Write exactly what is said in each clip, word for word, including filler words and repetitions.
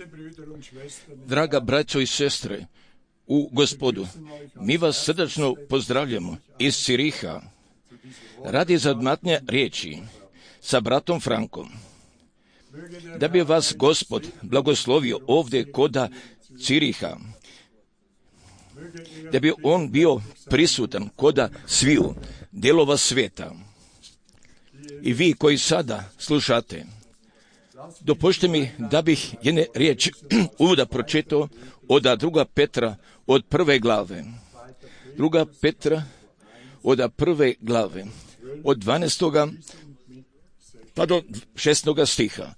Draga braćo i sestre u Gospodu, mi vas srdačno pozdravljamo iz Ciriha radi zadmatnja riječi sa bratom Frankom. Da bi vas Gospod blagoslovio ovdje koda Ciriha, da bi on bio prisutan koda sviju dijelova svijeta. I vi koji sada slušate, dopušte mi da bih jedne riječi uvoda pročitao od druga Petra od prve glave. Druga Petra od prve glave, od dvanaestoga pa do šestnoga stiha.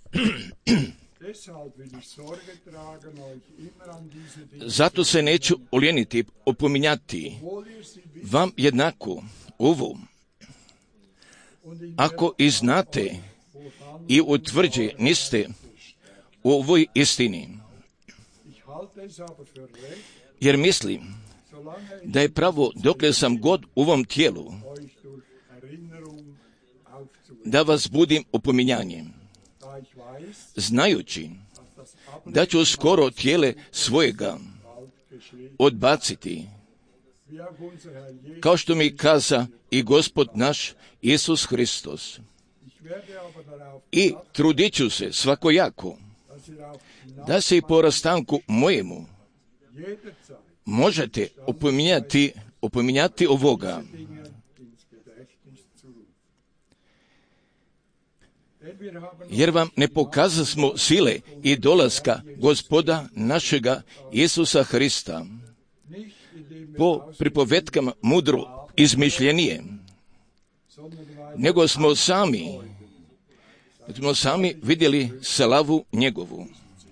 Zato se neću oljeniti opominjati vam jednako ovu, ako i znate i utvrđe niste u ovoj istini. Jer mislim da je pravo dokle sam god u ovom tijelu da vas budim opominjanjem, znajući da ću skoro tijele svojega odbaciti, kao što mi kaza i Gospod naš Isus Hristos. I trudit ću se svakojako da se i po rastanku mojemu možete opominjati, opominjati ovoga. Jer vam ne pokazasmo sile i dolaska Gospoda našega Isusa Hrista po pripovetkama mudro izmišljenije, nego smo sami, smo sami vidjeli slavu njegovu.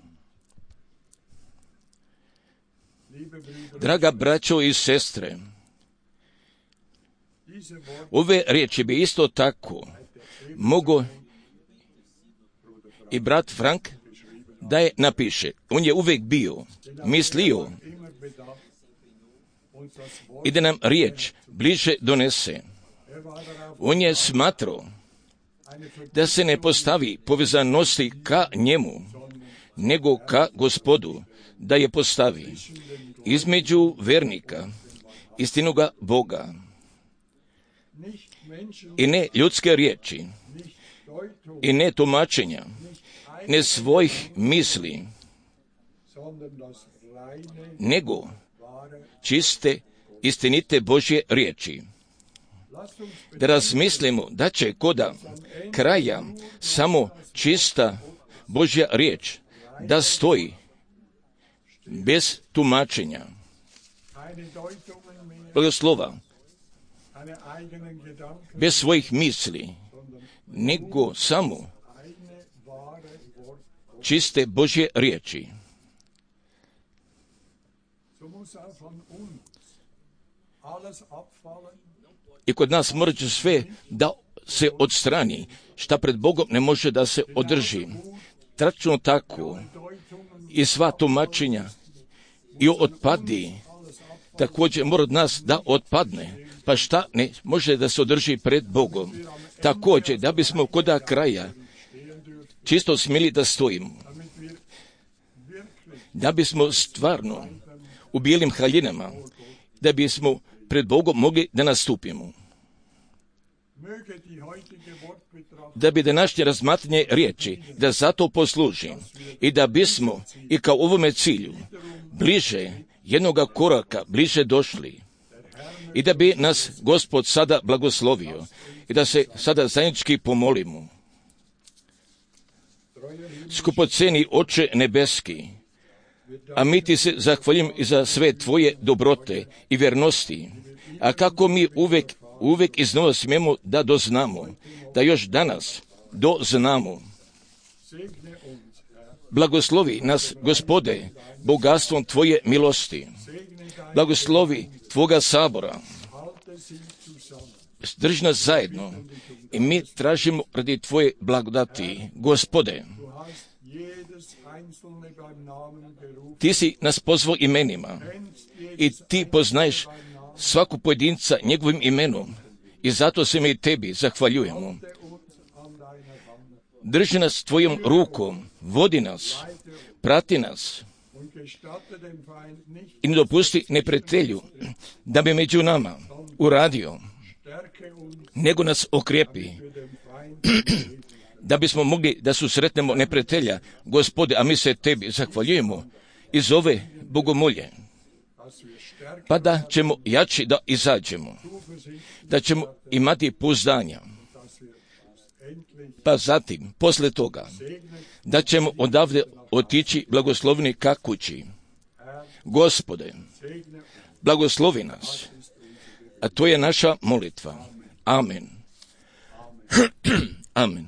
Draga braćo i sestre, ove riječi bi isto tako mogo i brat Frank da je napiše. On je uvijek bio, mislio i da nam riječ bliže donese. On je smatrao da se ne postavi povezanosti ka njemu, nego ka Gospodu, da je postavi između vernika, istinoga Boga. I ne ljudske riječi, i ne tumačenja, ne svojih misli, nego čiste, istinite Božje riječi. Da razmislimo da će koda kraja samo čista Božja riječ da stoji bez tumačenja, blagoslova, bez svojih misli, nego samo čiste Božje riječi. I kod nas mora će sve da se odstrani, šta pred Bogom ne može da se održi. Tačno tako i sva tumačenja i otpadi također mora od nas da otpadne, pa šta ne može da se održi pred Bogom. Također da bismo koda kraja čisto smjeli da stojimo, da bismo stvarno u bijelim haljinama, da bismo pred Bogom mogli da nastupimo. Da bi današnje razmatranje riječi, da zato posluži i da bismo i kao ovome cilju bliže jednoga koraka bliže došli i da bi nas Gospod sada blagoslovio i da se sada zajednički pomolimo. Skupoceni Oče nebeski, a mi ti se zahvaljujem i za sve tvoje dobrote i vjernosti, a kako mi uvijek, uvijek iznova smijemo da doznamo, da još danas doznamo. Blagoslovi nas, Gospode, bogatstvom tvoje milosti. Blagoslovi tvoga sabora. Drži nas zajedno i mi tražimo radi tvoje blagodati. Gospode, ti si nas pozvao imenima i ti poznaješ svaku pojedinca njegovim imenom i zato se mi i tebi zahvaljujemo. Drži nas tvojom rukom, vodi nas prati nas i ne dopusti neprijatelju da bi među nama uradio, nego nas okrijepi, da bismo mogli da susretnemo neprijatelja. Gospode, a mi se tebi zahvaljujemo iz ove bogomolje, pa da ćemo jači da izađemo, da ćemo imati pouzdanja, pa zatim, posle toga, da ćemo odavde otići blagoslovni ka kući. Gospode, blagoslovi nas, a to je naša molitva. Amen. Amen.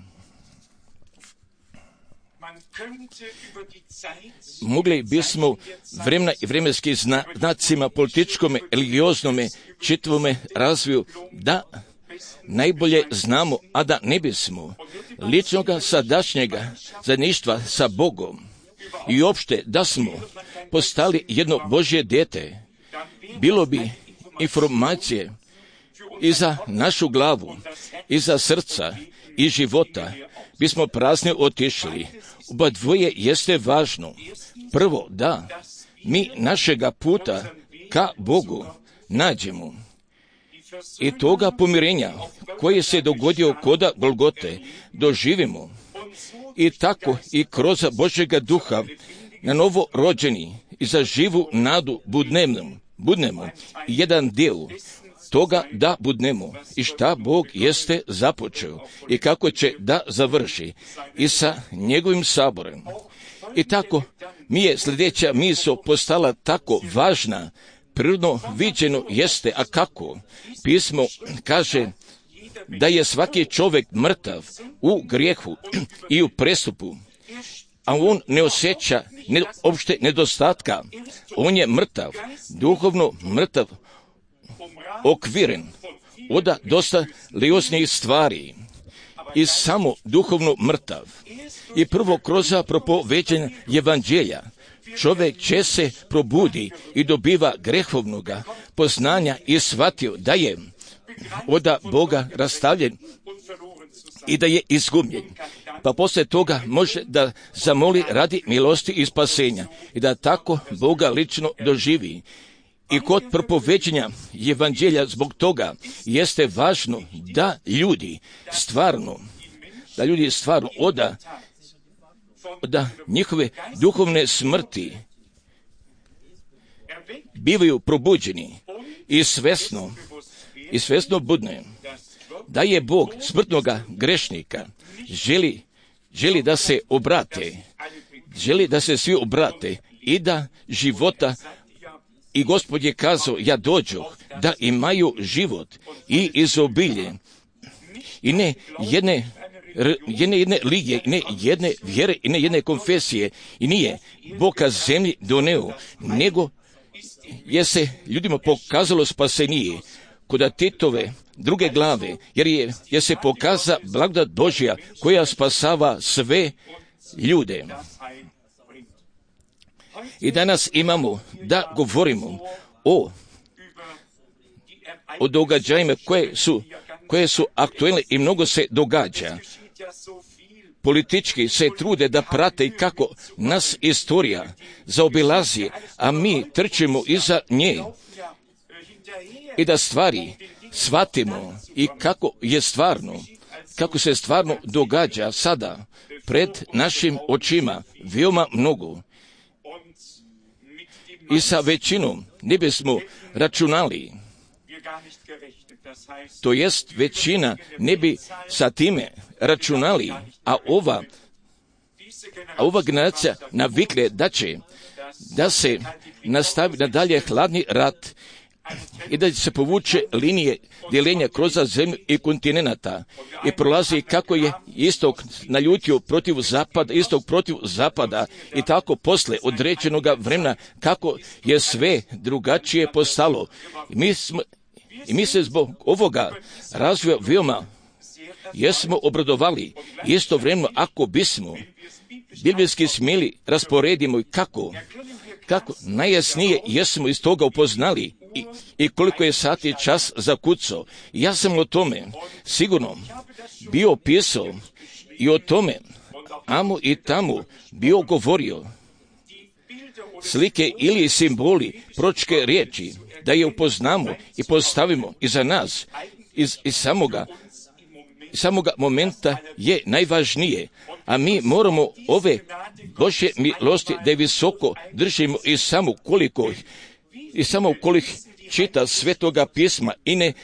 Mogli bismo vremena i vremenski zna, znacima političkome, religioznome, čitavome razvoju da najbolje znamo, a da ne bismo ličnoga sadašnjega zajedništva sa Bogom i uopšte da smo postali jedno Božje dijete, bilo bi informacije i za našu glavu, i za srca, i života, bismo prazni otišli. Oba dvoje jeste važno. Prvo, da mi našega puta ka Bogu nađemo i toga pomirenja koje se dogodio koda Golgote doživimo i tako i kroz Božjega duha na novo rođeni i za živu nadu budnemo, budnemo jedan dio toga da budnemo i šta Bog jeste započeo i kako će da završi i sa njegovim saborem. I tako mi je sljedeća misao postala tako važna, prirodno viđeno jeste, a kako? Pismo kaže da je svaki čovjek mrtav u grijehu i u prestupu, a on ne osjeća ne, opšte nedostatka. On je mrtav, duhovno mrtav, okviren od dosta liosnijih stvari i samo duhovno mrtav. I prvo kroz propoveđenje evanđelja čovjek će se probudi i dobiva grehovnoga poznanja i shvatio da je od Boga rastavljen i da je izgubljen. Pa poslije toga može da zamoli radi milosti i spasenja i da tako Boga lično doživi. I kod propoveđenja evanđelja zbog toga jeste važno da ljudi stvarno, da ljudi stvarno oda, da njihove duhovne smrti bivaju probuđeni i svesno, i svesno budne, da je Bog smrtnoga grešnika želi, želi da se obrate, želi da se svi obrate i da života. I Gospod je kazao, ja dođoh da imaju život i izobilje. I ne jedne, jedne, jedne ligije, ne jedne vjere i ne jedne konfesije. I nije Bog ka zemlji doneo, nego je se ljudima pokazalo spasenije kod Titove druge glave, jer je, je se pokaza blagodat Božja koja spasava sve ljude. I danas imamo da govorimo o, o događajima koje su, koje su aktuelne i mnogo se događa. Politički se trude da prate kako nas istorija zaobilazi, a mi trčimo iza nje i da stvari shvatimo i kako je stvarno, kako se stvarno događa sada pred našim očima veoma mnogo. I sa većinom ne bismo računali, to jest većina ne bi sa time računali, a ova, a ova generacija navikle da će da se nastavi nadalje hladni rat i da se povuče linije dijeljenja kroz zemlju i kontinenta i prolazi kako je istok naljutio protiv zapada, istok protiv zapada i tako posle određenog vremena kako je sve drugačije postalo. I mi, smo, i mi se zbog ovoga razvoja veoma jesmo obradovali. Istovremeno ako bismo biblijski smjeli rasporedimo i kako, kako najjasnije jesmo iz toga upoznali I, i koliko je sati čas zakucao. Ja sam o tome sigurno bio pisao i o tome amo i tamo bio govorio slike ili simboli proročke riječi, da je upoznamo i postavimo iza nas. Iz, iz samoga, iz samoga momenta je najvažnije, a mi moramo ove Božje milosti da je visoko držimo i samo koliko ih, i samo ukoliko čita Svetoga pisma i ne,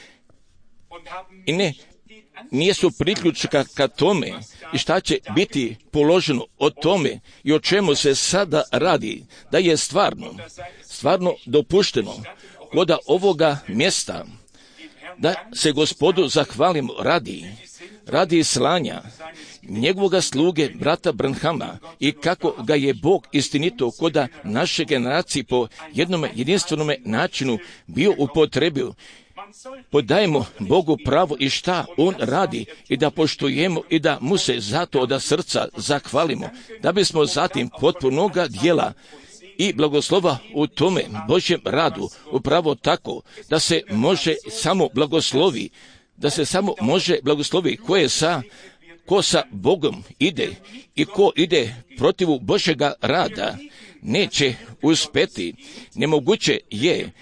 i ne nijesu priključka ka tome i šta će biti položeno o tome i o čemu se sada radi, da je stvarno, stvarno dopušteno kod ovoga mjesta da se Gospodu zahvalimo radi, radi slanja njegovoga sluge brata Branhama i kako ga je Bog istinito koda naše generacije po jednom jedinstvenom načinu bio upotrebio. Podajemo Bogu pravo i šta On radi i da poštujemo i da mu se zato od srca zahvalimo, da bismo zatim potpunoga dijela i blagoslova u tome Božjem radu upravo tako da se može samo blagoslovi, da se samo može blagoslovi koje sa, ko sa Bogom ide i ko ide protivu Božjega rada neće uspeti. Nemoguće je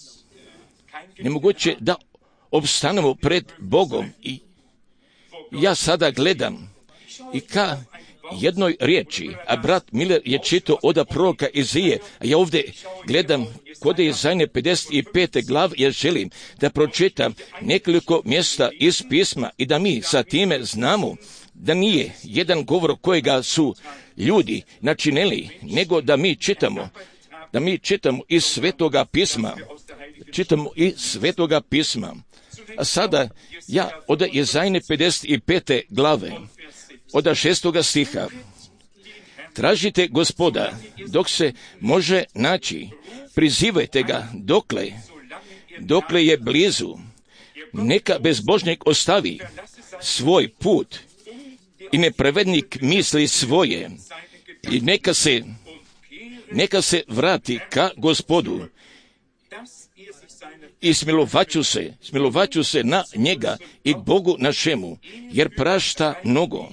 Nemoguće da opstanemo pred Bogom. I ja sada gledam i ka jednoj riječi, a brat Miller je čitao od proroka Izije, a ja ovdje gledam kod Izajne pedeset pete glave, jer želim da pročitam nekoliko mjesta iz pisma i da mi sa time znamo da nije jedan govor kojega su ljudi načinili, nego da mi čitamo, da mi čitamo iz Svetoga pisma, čitamo iz Svetoga pisma. A sada ja od Izajne pedeset pete glave, od šestoga stiha. Tražite Gospoda dok se može naći, prizivajte ga dokle, dokle je blizu. Neka bezbožnik ostavi svoj put i nepravednik misli svoje i neka se, neka se vrati ka Gospodu i smilovaću se, smilovaću se na njega i Bogu našemu, jer prašta mnogo.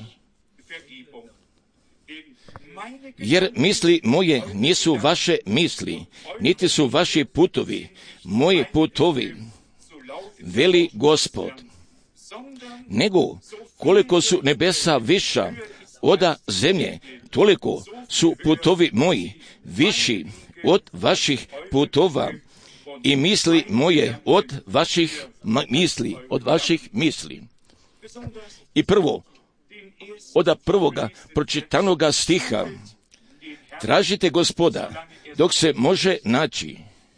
Jer misli moje nisu vaše misli, niti su vaši putovi, moji putovi, veli Gospod. Nego koliko su nebesa viša oda zemlje, toliko su putovi moji viši od vaših putova i misli moje od vaših misli, od vaših misli. I prvo, od prvoga pročitanoga stiha, tražite Gospoda dok se može naći.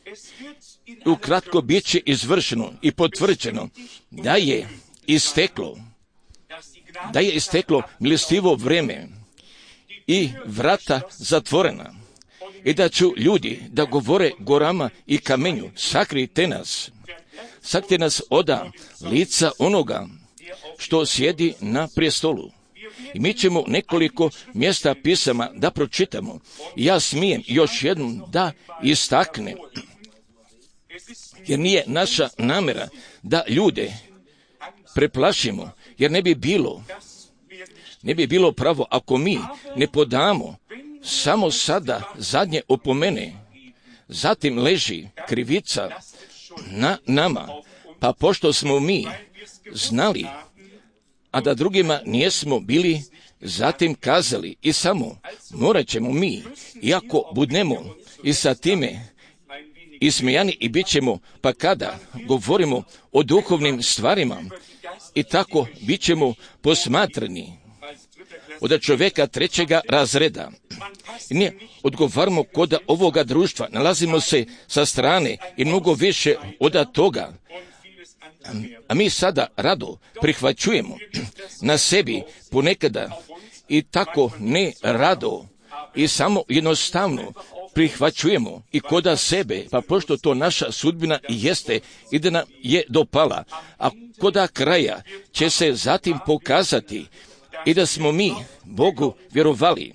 Ukratko bit će izvršeno i potvrđeno da je isteklo, da je isteklo milostivo vreme i vrata zatvorena i da ću ljudi da govore gorama i kamenju, sakrite nas, sakrite nas oda lica onoga što sjedi na prijestolu. I mi ćemo nekoliko mjesta pisama da pročitamo. Ja smijem još jednom da istaknem, jer nije naša namjera da ljude preplašimo, jer ne bi bilo, ne bi bilo pravo ako mi ne podamo samo sada zadnje opomene, zatim leži krivica na nama, pa pošto smo mi znali, a da drugima nijesmo bili zatim kazali i samo morat ćemo mi, iako budnemo i sa time ismijani i bit ćemo, pa kada govorimo o duhovnim stvarima i tako bit ćemo posmatrani od čovjeka trećega razreda. I ne odgovaramo kod ovoga društva, nalazimo se sa strane i mnogo više od toga. A mi sada rado prihvaćujemo na sebi ponekada i tako ne rado i samo jednostavno prihvaćujemo i koda sebe, pa pošto to naša sudbina i jeste i da nam je dopala, a koda kraja će se zatim pokazati i da smo mi Bogu vjerovali,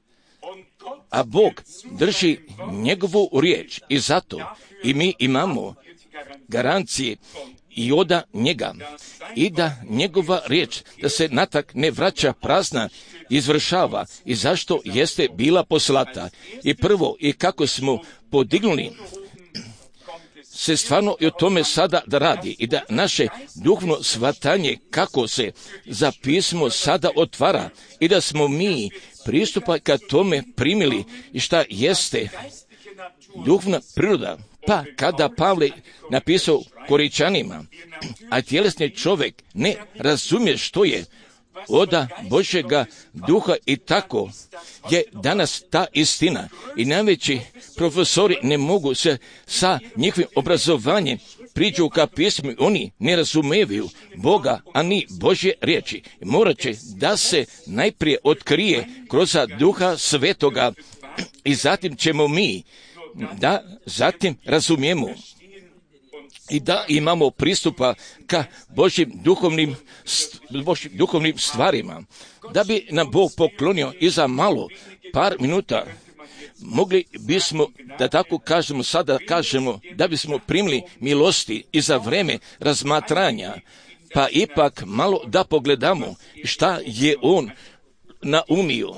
a Bog drži njegovu riječ i zato i mi imamo garancije i oda njega i da njegova riječ da se natak ne vraća prazna izvršava i zašto jeste bila poslata. I prvo, i kako smo podignuli se stvarno i o tome sada da radi i da naše duhovno shvatanje kako se za pismo sada otvara i da smo mi pristupa ka tome primili i šta jeste duhovna priroda. Pa kada Pavle napisao Koričanima, a tjelesni čovjek ne razumije što je oda Božjega duha i tako je danas ta istina. I najveći profesori ne mogu se sa njihovim obrazovanjem priđu ka pismu, oni ne razumevaju Boga, a ni Božje riječi. Morat će da se najprije otkrije kroz duha svetoga i zatim ćemo mi da zatim razumijemo i da imamo pristupa ka Božjim duhovnim, Božjim duhovnim stvarima. Da bi nam Bog poklonio i za malo, par minuta, mogli bismo, da tako kažemo, sada kažemo, da bismo primili milosti i za vreme razmatranja, pa ipak malo da pogledamo šta je on naumio.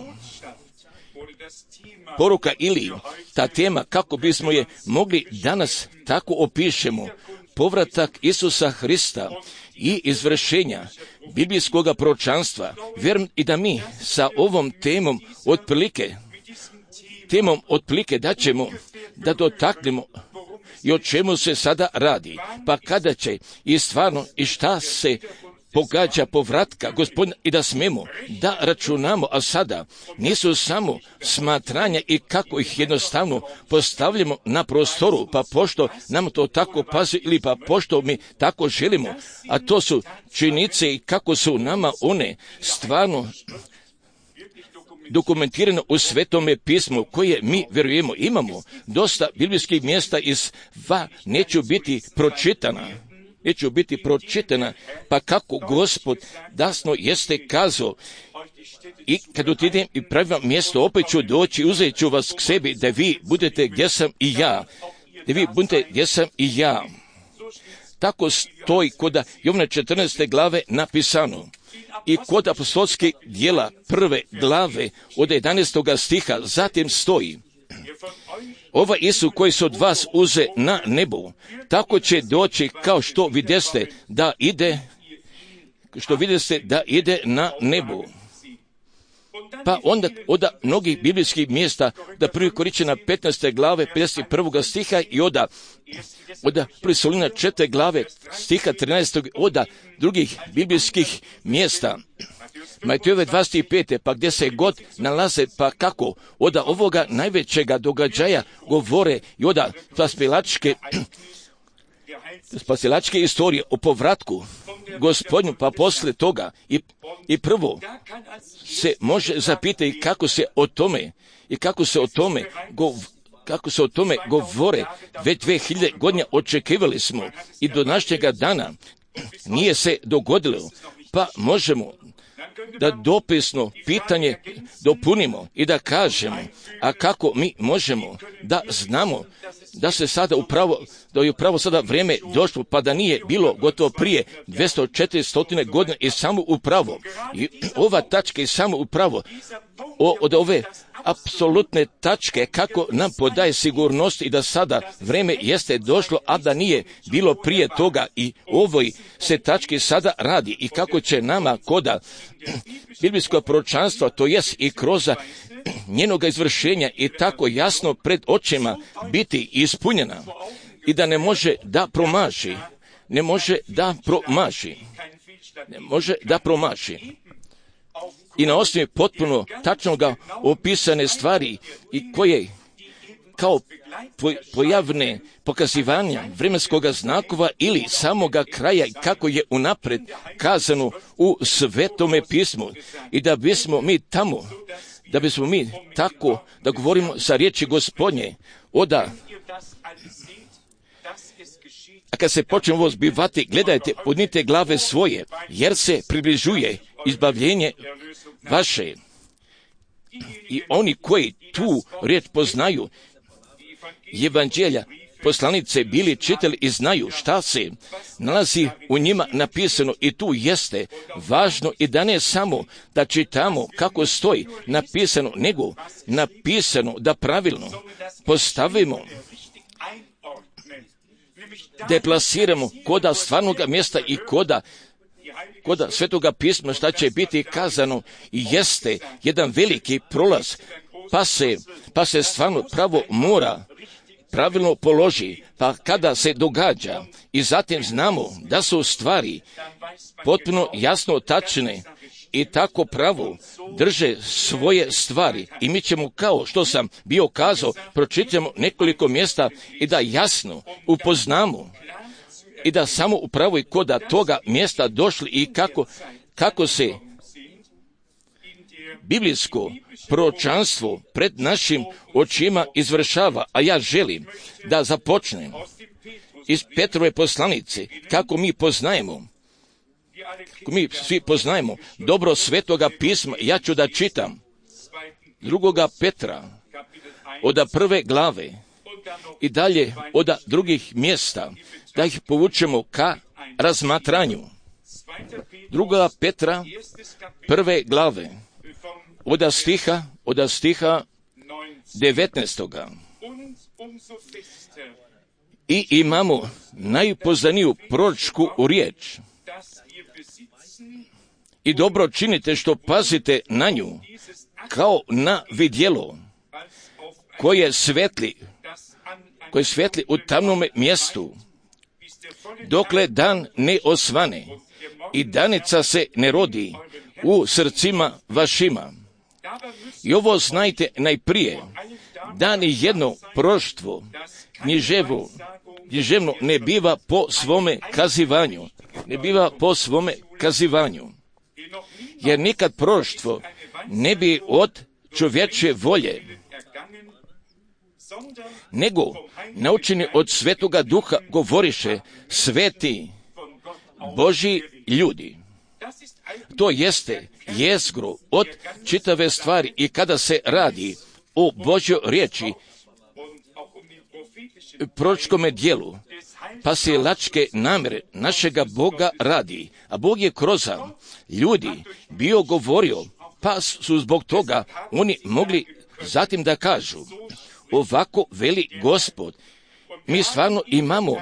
Poruka ili ta tema, kako bismo je mogli danas tako opišemo, povratak Isusa Hrista i izvršenja biblijskoga proročanstva. Vjerujem i da mi sa ovom temom otprilike, temom otprilike da ćemo da dotaknemo i o čemu se sada radi. Pa kada će i stvarno i šta se pogađa povratka Gospodina i da smemo da računamo, a sada nisu samo smatranja i kako ih jednostavno postavljamo na prostoru, pa pošto nam to tako pazi ili pa pošto mi tako želimo, a to su činjenice i kako su nama one stvarno dokumentirano u Svetome pismu koje mi vjerujemo. Imamo dosta biblijskih mjesta iz va neću biti pročitana. Neću biti pročitana, pa kako Gospod dasno jeste kazao, i kad otidem i pravim mjesto, opet ću doći, uzet ću vas k sebi, da vi budete gdje sam i ja, da vi budete gdje sam i ja. Tako stoji kod Jovana četrnaeste glave napisano i kod apostolskih djela prve glave od jedanaestoga stiha, zatim stoji: Ova Isus koji se od vas uze na nebo, tako će doći kao što videste da ide, što videste da ide na nebo. Pa onda od mnogih biblijskih mjesta, da prvi Koričana petnaeste glave pedeset prvog stiha i oda od prvi Solina četvrte glave stiha trinaestog od drugih biblijskih mjesta. Matejove dvadeset pete, pa gdje se god nalaze, pa kako od ovoga najvećega događaja govore i od spasilačke spasilačke istorije o povratku Gospodnju, pa poslije toga i, i prvo se može zapitati kako se o tome i kako se o tome govori. Kako se o tome govore, već dve hiljade godina očekivali smo i do našega dana nije se dogodilo, pa možemo da dopisno pitanje dopunimo i da kažemo, a kako mi možemo da znamo da se sada upravo, da je upravo sada vrijeme došlo, pa da nije bilo gotovo prije dvjesto četiristo godina i samo upravo. I ova tačka je samo upravo o, od ove apsolutne tačke kako nam podaje sigurnost i da sada vrijeme jeste došlo, a da nije bilo prije toga i ovoj se tački sada radi i kako će nama koda biblijskog proročanstva, to jest i kroz njenoga izvršenja i tako jasno pred očima biti ispunjena i da ne može da promaši, ne može da promaši, ne može da promaši. I na osnovi potpuno tačnoga opisane stvari i koje kao pojavne pokazivanja vremenskoga znakova ili samoga kraja kako je unapred kazano u Svetome pismu i da bismo mi tamo, da bismo mi tako da govorimo sa riječi Gospodnje, oda a kad se počnemo ovo zbivati, gledajte, podnite glave svoje, jer se približuje izbavljenje vaše. I oni koji tu riječ poznaju, evanđelja poslanice bili čitali i znaju šta se nalazi u njima napisano i tu jeste važno i da ne samo da čitamo kako stoji napisano, nego napisano da pravilno postavimo, deplasiramo koda stvarnoga mjesta i koda koda Svetoga pisma šta će biti kazano i jeste jedan veliki prolaz, pa se, pa se stvarno pravo mora pravilno položi, pa kada se događa i zatim znamo da su stvari potpuno jasno tačne i tako pravo drže svoje stvari i mi ćemo, kao što sam bio kazao, pročitamo nekoliko mjesta i da jasno upoznamo i da samo upravo i koda toga mjesta došli i kako, kako se biblijsko proročanstvo pred našim očima izvršava. A ja želim da započnem iz Petrove poslanice, kako mi poznajemo, kako mi svi poznajemo dobro Svetoga pisma. Ja ću da čitam drugoga Petra od prve glave i dalje od drugih mjesta, da ih povučemo ka razmatranju. Druga Petra prve glave od stiha, od stiha devetnaestoga. I imamo najpoznaniju proročku riječ. I dobro činite što pazite na nju, kao na vidjelo koje svetli, koje svetli u tamnome mjestu, dokle dan ne osvane i danica se ne rodi u srcima vašima. I ovo znajte najprije, da ni jedno proroštvo književo, književno ne biva po svome kazivanju, ne biva po svome kazivanju, jer nikad proroštvo ne bi od čovječje volje, nego naučeni od Svetoga Duha govoriše sveti Božji ljudi. To jeste jezgro od čitave stvari i kada se radi o Božjoj riječi, proročkome dijelu, pa se lačke namjere našega Boga radi, a Bog je kroz ljudi bio govorio, pa su zbog toga oni mogli zatim da kažu, ovako veli Gospod. Mi stvarno imamo,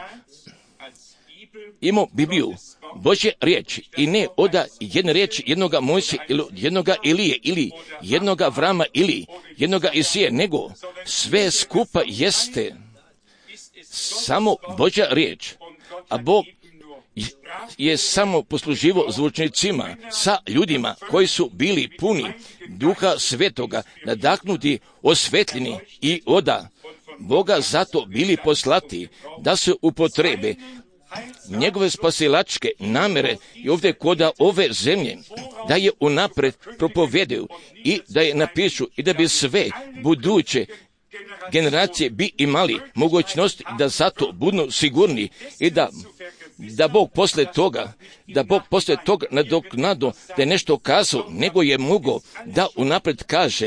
imamo Bibliju, Božje riječi i ne oda jedne riječi jednoga Mojsija ili jednoga Ilije ili jednoga Vrama ili jednoga Isije, nego sve skupa jeste samo Božja riječ, a Bog je samo posluživo zvučnicima sa ljudima koji su bili puni Duha Svetoga, nadahnuti, osvetljeni i oda Boga zato bili poslati da se upotrebe njegove spasilačke namjere i ovdje koda ove zemlje, da je unapred propovedaju i da je napišu i da bi sve buduće generacije bi imali mogućnost da zato budu sigurni i da, da Bog posle toga, da Bog posle toga nadoknado da je nešto kazao, nego je mogao da unapred kaže,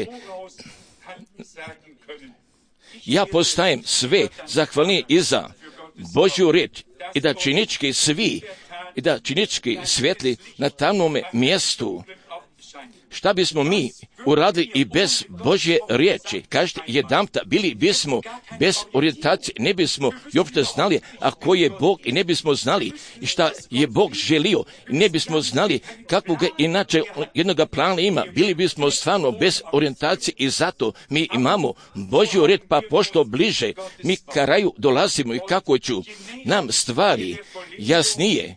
ja postajem sve zahvalniji i za Božju riječ i da činički svi, i da činički svetli na tamnome mjestu. Šta bismo mi uradili i bez Božje riječi? Kažete, jedanpta bili bismo bez orijentacije, ne bismo i uopšte znali, a ko je Bog i ne bismo znali šta je Bog želio i ne bismo znali kakvog inače jednoga plana ima. Bili bismo stvarno bez orijentacije i zato mi imamo Božju riječ, pa pošto bliže mi ka kraju dolazimo i kako ću nam stvari jasnije,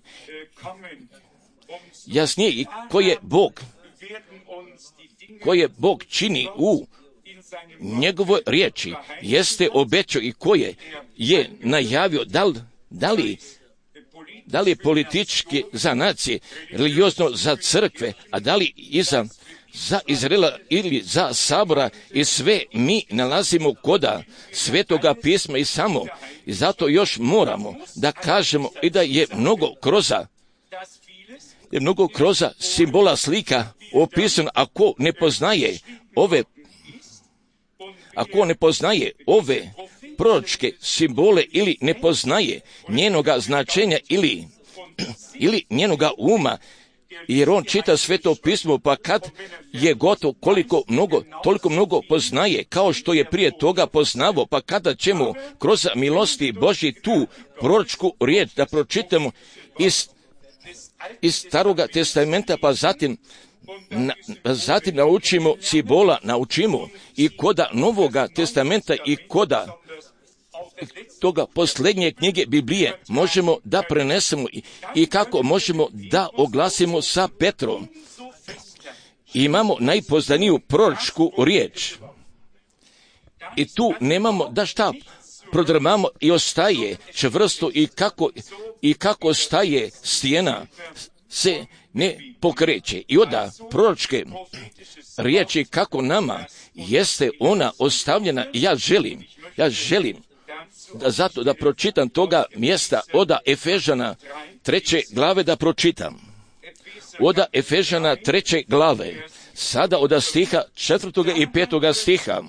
jasnije i ko je Bog, koje Bog čini u njegovoj riječi, jeste obećao i koje je najavio, da li, da li, da li politički za nacije, religiozno za crkve, a da li i za, za Izraela ili za sabora i sve mi nalazimo koda Svetoga pisma i samo. I zato još moramo da kažemo i da je mnogo kroza, je mnogo kroza simbola slika opisan, ako ne poznaje ove, ako ne poznaje ove proročke simbole ili ne poznaje njenoga značenja ili, ili njenoga uma, jer on čita Sveto pismo, pa kad je gotovo koliko mnogo, toliko mnogo poznaje, kao što je prije toga poznavo, pa kada ćemo kroz milosti Božji tu proročku riječ da pročitamo iz, iz Staroga testamenta, pa zatim Na, zatim naučimo sibola, naučimo i koda Novoga testamenta i koda toga posljednje knjige Biblije možemo da prenesemo i, i kako možemo da oglasimo sa Petrom. Imamo najpoznaniju proročku riječ i tu nemamo da šta prodrmamo i ostaje čvrsto i kako, i kako staje stijena se ne pokreće. I onda proročke riječi kako nama jeste ona ostavljena. Ja želim, ja želim da zato da pročitam toga mjesta oda Efežana treće glave da pročitam. Oda Efežana treće glave, sada oda stiha četvrtoga i petoga stiha.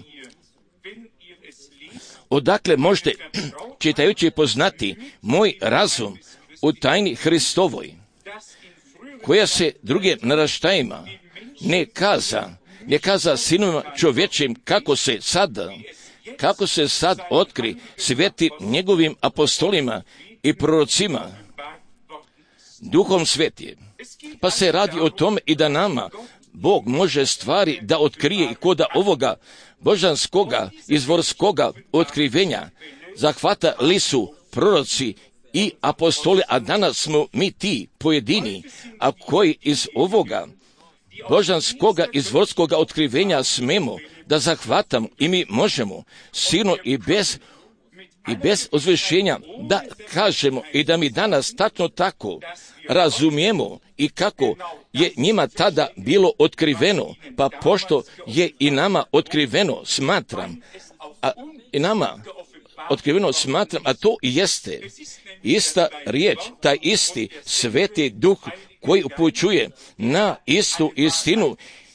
Odakle možete, čitajući, poznati moj razum u tajni Hristovoj, koja se drugim naraštajima ne kaza, ne kaza sinovima čovječim kako se sad, kako se sad otkri sveti njegovim apostolima i prorocima, Duhom Svetim. Pa se radi o tome i da nama Bog može stvari da otkrije i koda ovoga božanskoga, izvorskoga otkrivenja zahvata li su proroci i apostoli, a danas smo mi ti pojedini, a koji iz ovoga božanskoga izvorskoga otkrivenja smemo da zahvatamo i mi možemo sino i bez i bez ozvešenja da kažemo i da mi danas tačno tako razumijemo i kako je njima tada bilo otkriveno, pa pošto je i nama otkriveno, smatram, a i nama otkriveno smatram, a to i jeste ista riječ, taj isti Sveti Duh koji upućuje na istu istinu.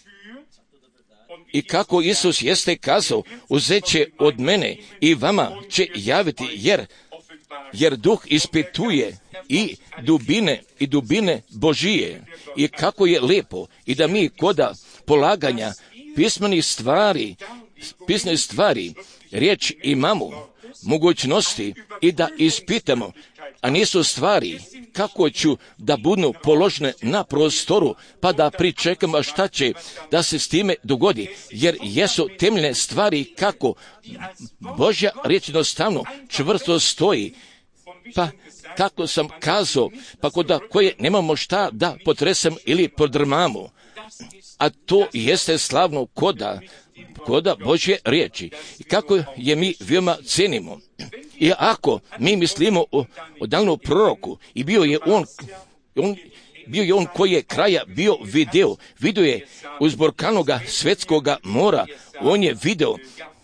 I kako Isus jeste kazao, uzet će od mene i vama će javiti, jer, jer Duh ispituje i dubine i dubine Božije. I kako je lijepo i da mi koda polaganja pismenih stvari, pisne stvari, riječ imamo, mogućnosti i da ispitamo, a nisu stvari kako ću da budu položene na prostoru, pa da pričekamo šta će da se s time dogodi, jer jesu temeljne stvari kako Božja riječ jednostavno čvrsto stoji, pa kako sam kazao, pa koda koje nemamo šta da potresemo ili podrmamo, a to jeste slavno koda koda Božje riječi. I kako je mi veoma cenimo. I ako mi mislimo o, o danom proroku, i bio je on, on, bio je on koji je kraja bio video, video je uzborkanoga svetskoga mora, on je video,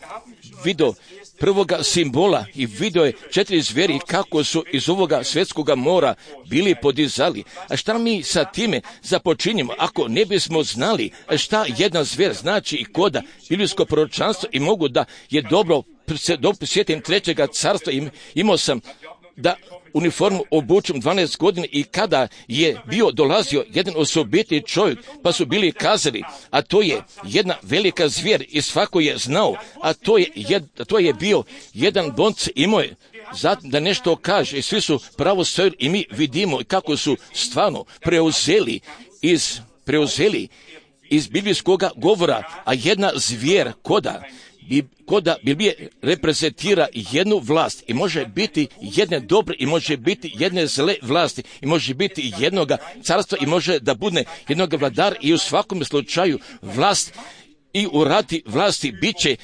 video prvoga simbola i video je četiri zveri kako su iz ovoga svetskoga mora bili podizali. A šta mi sa time započinjemo ako ne bismo znali šta jedna zver znači i koda biblijsko proročanstvo i mogu da je dobro, dobro sjetim trećega carstva, imao sam da uniformu obučem dvanaest godina i kada je bio dolazio jedan osobiti čovjek, pa su bili kazali, a to je jedna velika zvijer i svako je znao, a to je, jed, to je bio jedan bonc imao je zatim da nešto kaže i svi su pravo stojili i mi vidimo kako su stvarno preuzeli iz, preuzeli iz biblijskoga govora, a jedna zvijer koda I koda Biblije reprezentira jednu vlast i može biti jedne dobre i može biti jedne zle vlasti i može biti jednoga carstva i može da bude jednoga vladara i u svakom slučaju vlast i u rati vlasti bit će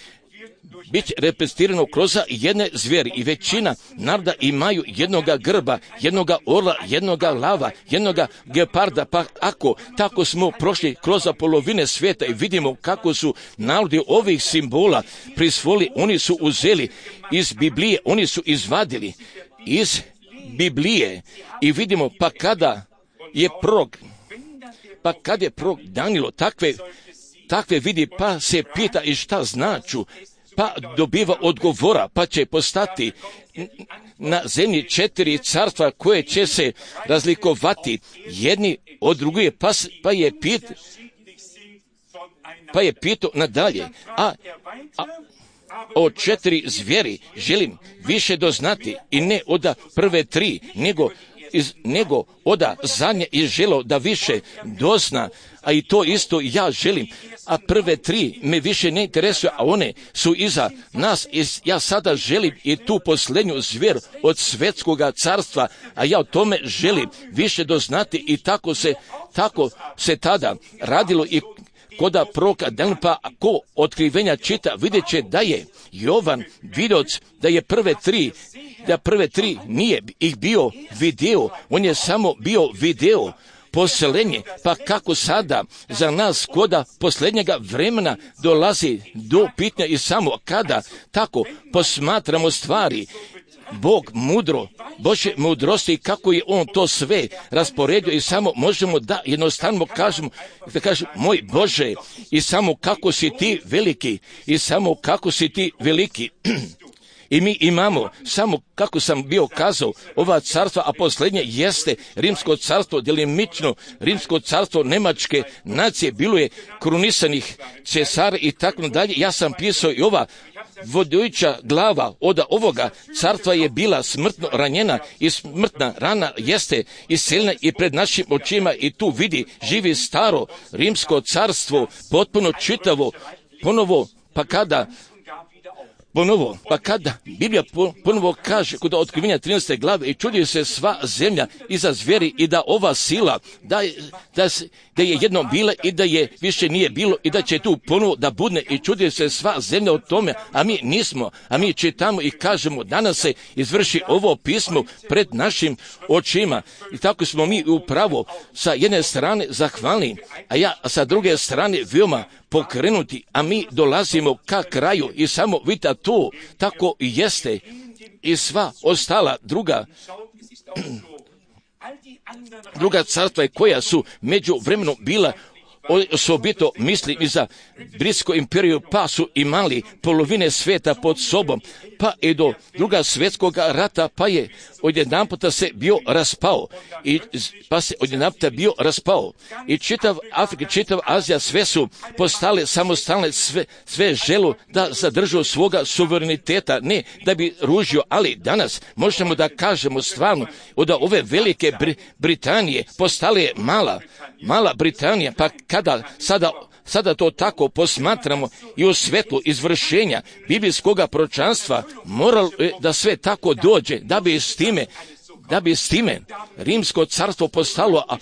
Biće reprezentirano kroz jedne zvijeri i većina naroda imaju jednoga grba, jednoga orla, jednoga lava, jednoga geparda, pa ako tako smo prošli kroz polovine svijeta i vidimo kako su narodi ovih simbola prisvojili, oni su uzeli iz Biblije, oni su izvadili iz Biblije i vidimo pa kada je prorok, pa kada je prorok Danilo takve, takve vidi pa se pita i šta značu, pa dobiva odgovora, pa će postati na zemlji četiri carstva koje će se razlikovati jedni od drugih, pa, pa je pit, pa je pitao nadalje, a, a o četiri zvijeri želim više doznati i ne od prve tri, nego iz, nego oda zadnje i želo da više dozna, a i to isto ja želim, a prve tri me više ne interesuje, a one su iza nas. Ja sada želim i tu posljednju zvijer od svetskoga carstva, a ja o tome želim više doznati i tako se, tako se tada radilo i koda proroka Daniela, pa ko otkrivenja čita, vidjet će da je Jovan vidoc, da je prve tri, da prve tri nije ih bio video, on je samo bio video poselenje, pa kako sada za nas koda posljednjega vremena dolazi do pitanja i samo kada tako posmatramo stvari, Bog mudro, Božje mudrosti, kako je On to sve rasporedio i samo možemo da jednostavno kažemo, da kažemo, moj Bože, i samo kako si ti veliki, i samo kako si ti veliki. I mi imamo, samo kako sam bio kazao, ova carstva, a posljednje jeste Rimsko carstvo, djelimično Rimsko carstvo Nemačke nacije, bilo je krunisanih cesara i tako dalje. Ja sam pisao i ova vodujuća glava od ovoga carstva je bila smrtno ranjena i smrtna rana jeste iselena i pred našim očima i tu vidi živi staro Rimsko carstvo, potpuno čitavo, ponovo, pa kada Ponovo, pa kada Biblija ponovo kaže kod otkrivenja trinaeste glave i čudi se sva zemlja iza zvijeri i da ova sila, da, da, da je jednom bila i da je više nije bilo i da će tu ponovo da budne i čudi se sva zemlja o tome, a mi nismo, a mi čitamo i kažemo danas se izvrši ovo pismo pred našim očima i tako smo mi upravo sa jedne strane zahvalni, a ja sa druge strane veoma pokrenuti, a mi dolazimo ka kraju i samo vidite to, tako i jeste i sva ostala druga druga carstva koja su među vremenom bila osobito misli i za Britsku imperiju, pa su imali polovine svijeta pod sobom, pa i do druga svjetskog rata, pa je odjedanputa se bio raspao, i, pa se odjedanputa bio raspao. I čitav Afrika, čitav Azija, sve su postale samostalne, sve, sve želu da zadržu svoga suvereniteta, ne da bi ružio, ali danas možemo da kažemo stvarno od ove velike Br- Britanije postale je mala, mala Britanija, pa kada sada Sada to tako posmatramo i u svetlu izvršenja biblijskoga proročanstva, moralo je da sve tako dođe, da bi s time, da bi s time Rimsko carstvo postalo, a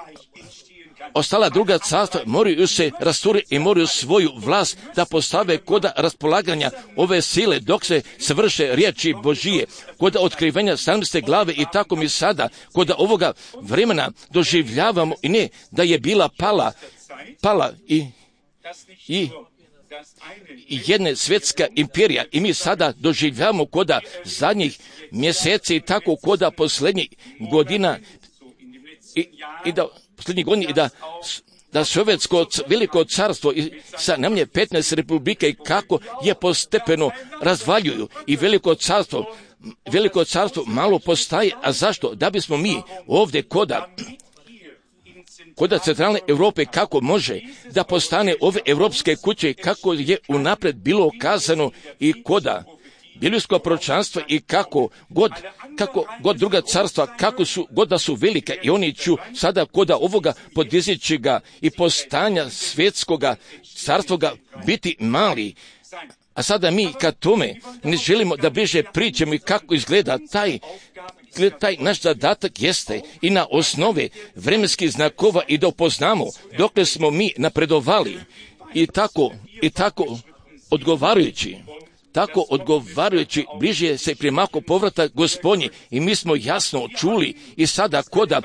ostala druga carstva moraju se rasturiti i moraju svoju vlast da postave kod raspolaganja ove sile dok se svrše riječi Božije, kod otkrivenja sedamnaeste glave i tako mi sada kod ovoga vremena doživljavamo i ne da je bila pala, pala i, i i jedne svjetska imperija i mi sada doživljavamo koda zadnjih mjeseci i tako koda posljednjih godina i, i da posljednjih godina i da da sovjetsko veliko carstvo i sa namnje petnaest republike i kako je postepeno razvaljuju i veliko carstvo veliko carstvo malo postaje, a zašto? Da bismo mi ovdje koda Koda centralne Europe kako može da postane ove europske kuće kako je unaprijed bilo kazano i koda biblijsko proročanstvo i kako god, kako god druga carstva, kako su, god da su velika i oni ću sada koda ovoga podizićega i postanja svjetskoga carstvoga biti mali. A sada mi kad tome ne želimo da bliže pričamo i kako izgleda taj taj naš zadatak jeste i na osnove vremenskih znakova i da upoznamo dokle smo mi napredovali i tako, i tako odgovarajući, tako odgovarajući bliže se primako povrata Gospodnji i mi smo jasno čuli i sada koda,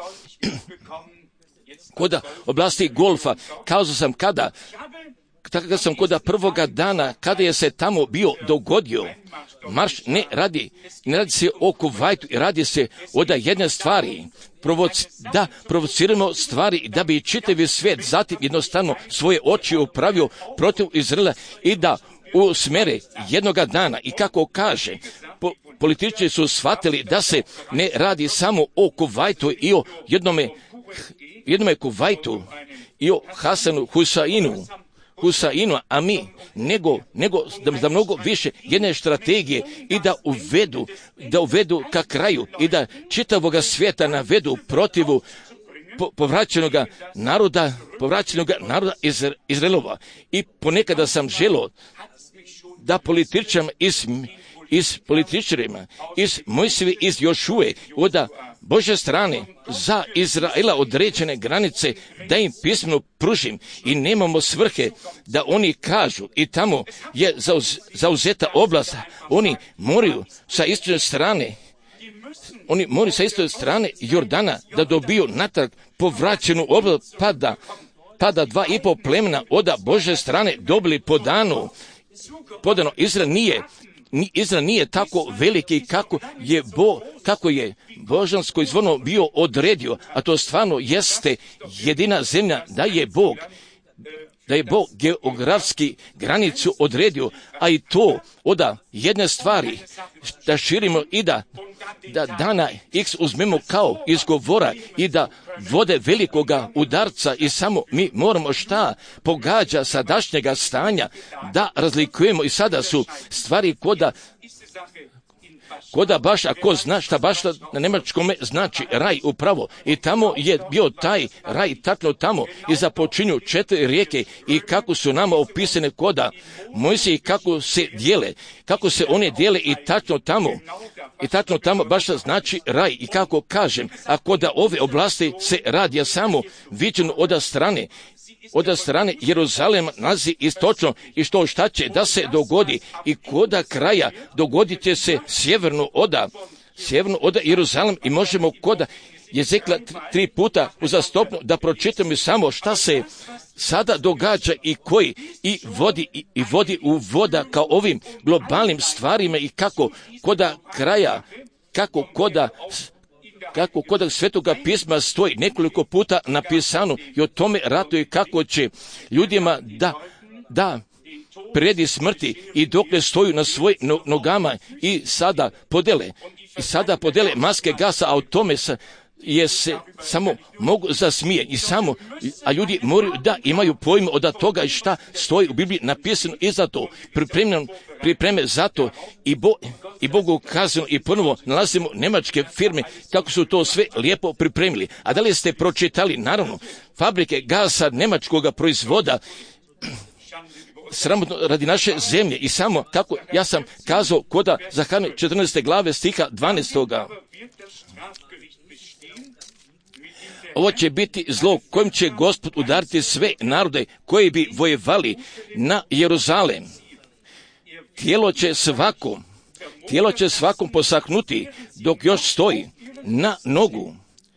koda oblasti golfa, kazao sam kada, kada sam koda prvoga dana, kada je se tamo bio dogodio, marš ne radi, ne radi se o Kuvajtu, radi se o da jedne stvari, provoci, da provociramo stvari da bi čitavi svijet zatim jednostavno svoje oči upravio protiv Izraela i da u smere jednoga dana i kako kaže, po, političari su shvatili da se ne radi samo o Kuvajtu i o jednome, jednome Kuvajtu i o Hasanu Husainu, Husainu, a mi, nego, nego da, da mnogo više jedne strategije i da uvedu, da uvedu ka kraju i da čitavoga svijeta navedu protivu po, povraćenoga naroda, povraćenoga naroda iz, Izraelova. I ponekada sam želio da političarima iz, iz političarima, iz Mojsijevi, iz Jošue, od Božje strane za Izraela određene granice, da im pismeno pružim i nemamo svrhe da oni kažu i tamo je zauz, zauzeta oblast, oni moraju sa istočne strane oni moraju sa istočne strane Jordana da dobiju natrag povraćenu oblast, pa da, pa da dva i pol plemena od Božje strane dobili po danu. Podano, Izrael nije Izrael nije tako veliki kako je Bo, kako je božansko izvorno bio odredio, a to stvarno jeste jedina zemlja da je Bog, da je Bog geografski granicu odredio, a i to od jedne stvari da širimo i da, da dana X uzmemo kao izgovora i da vode velikoga udarca i samo mi moramo šta pogađa sadašnjega stanja da razlikujemo i sada su stvari koda Koda baš, ako zna šta baš na njemačkome znači raj upravo. I tamo je bio taj raj, tačno tamo i započinju četiri rijeke i kako su nama opisane koda Mojsije i kako se dijele, kako se one dijele i tačno tamo, i tačno tamo baš znači raj. I kako kažem, a koda ove oblasti se radi samo viđeno od strane, od strane Jeruzalema nalazi istočno i što šta će da se dogodi i koda kraja dogodit će se sjeverno oda, sjeverno oda Jeruzalem i možemo koda Jezekla tri puta uzastopno da pročitamo samo šta se sada događa i koji i vodi i, i vodi u voda kao ovim globalnim stvarima i kako koda kraja, kako koda kako kod Svetoga pisma stoji nekoliko puta napisano i o tome ratuje kako će ljudima da, da predi smrti i dok ne stoju na svojim nogama i sada podele, i sada podele maske gasa, a o tome sa, je se samo mogu zasmije i samo, a ljudi moraju da imaju pojma od toga i šta stoji u Bibliji napisano i za to, pripremljeno, pripreme za to i, bo, i Bogu ukazano i ponovo nalazimo njemačke firme kako su to sve lijepo pripremili. A da li ste pročitali, naravno, fabrike gasa njemačkog proizvoda, sramotno radi naše zemlje i samo kako ja sam kazao koda Zaharne četrnaeste glave stiha dvanaestoga. Ovo će biti zlo kojim će Gospod udariti sve narode koji bi vojevali na Jeruzalem. Tijelo će svakom, tijelo će svakom posahnuti dok još stoji na nogu.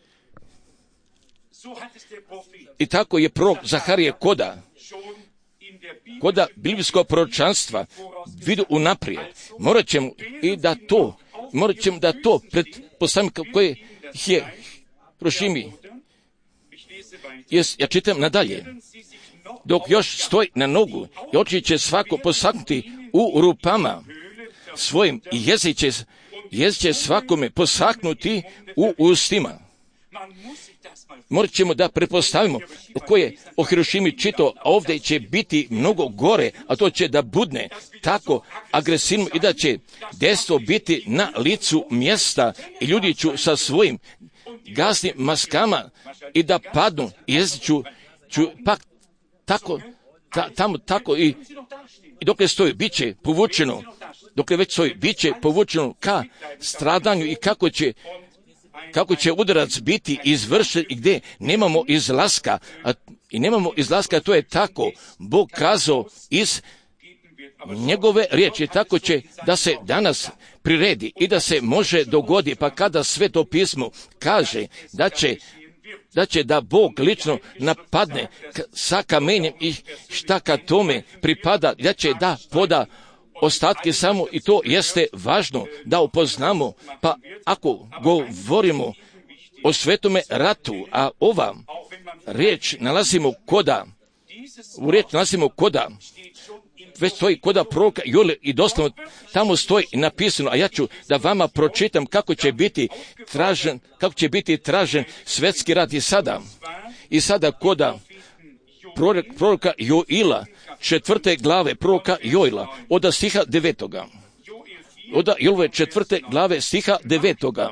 I tako je prorok Zaharije koda, koda biblijskog proročanstva vidu unaprijed. Morat ćemo i da to, morat ćemo da to pretpostavimo koje je Rošimi. Jes, ja čitam nadalje. Dok još stoji na nogu i oči će svako posahnuti u rupama svojim i jezik će, jezik će svakome posahnuti u ustima. Morat ćemo da pretpostavimo ko je o Hirošimi čitao, a ovdje će biti mnogo gore, a to će da budne tako agresivno i da će dejstvo biti na licu mjesta i ljudi ću sa svojim gasnim maskama i da padnu i jezik ću, ću pak tako, ta, tamo tako i, i dok je stoji, bit će povučeno, dok je već stoji, bit će povučeno ka stradanju i kako će kako će udarac biti izvršen i gdje nemamo izlaska, a, i nemamo izlaska, to je tako Bog kazao iz njegove riječi, tako će da se danas priredi i da se može dogodi, pa kada Sveto pismo kaže da će da će da Bog lično napadne sa kamenjem i šta kad tome pripada, da će da poda ostatke samo i to jeste važno da upoznamo, pa ako govorimo o svetome ratu, a ova riječ nalazimo koda, u riječ nalazimo koda, već stoji koda proroka Joela i doslovno tamo stoji napisano, a ja ću da vama pročitam kako će biti tražen, kako će biti tražen svetski rat i sada. I sada koda prorok, proroka Joela, četvrte glave proroka Joela, od stiha devetoga. Od Joelove četvrte glave stiha devetoga.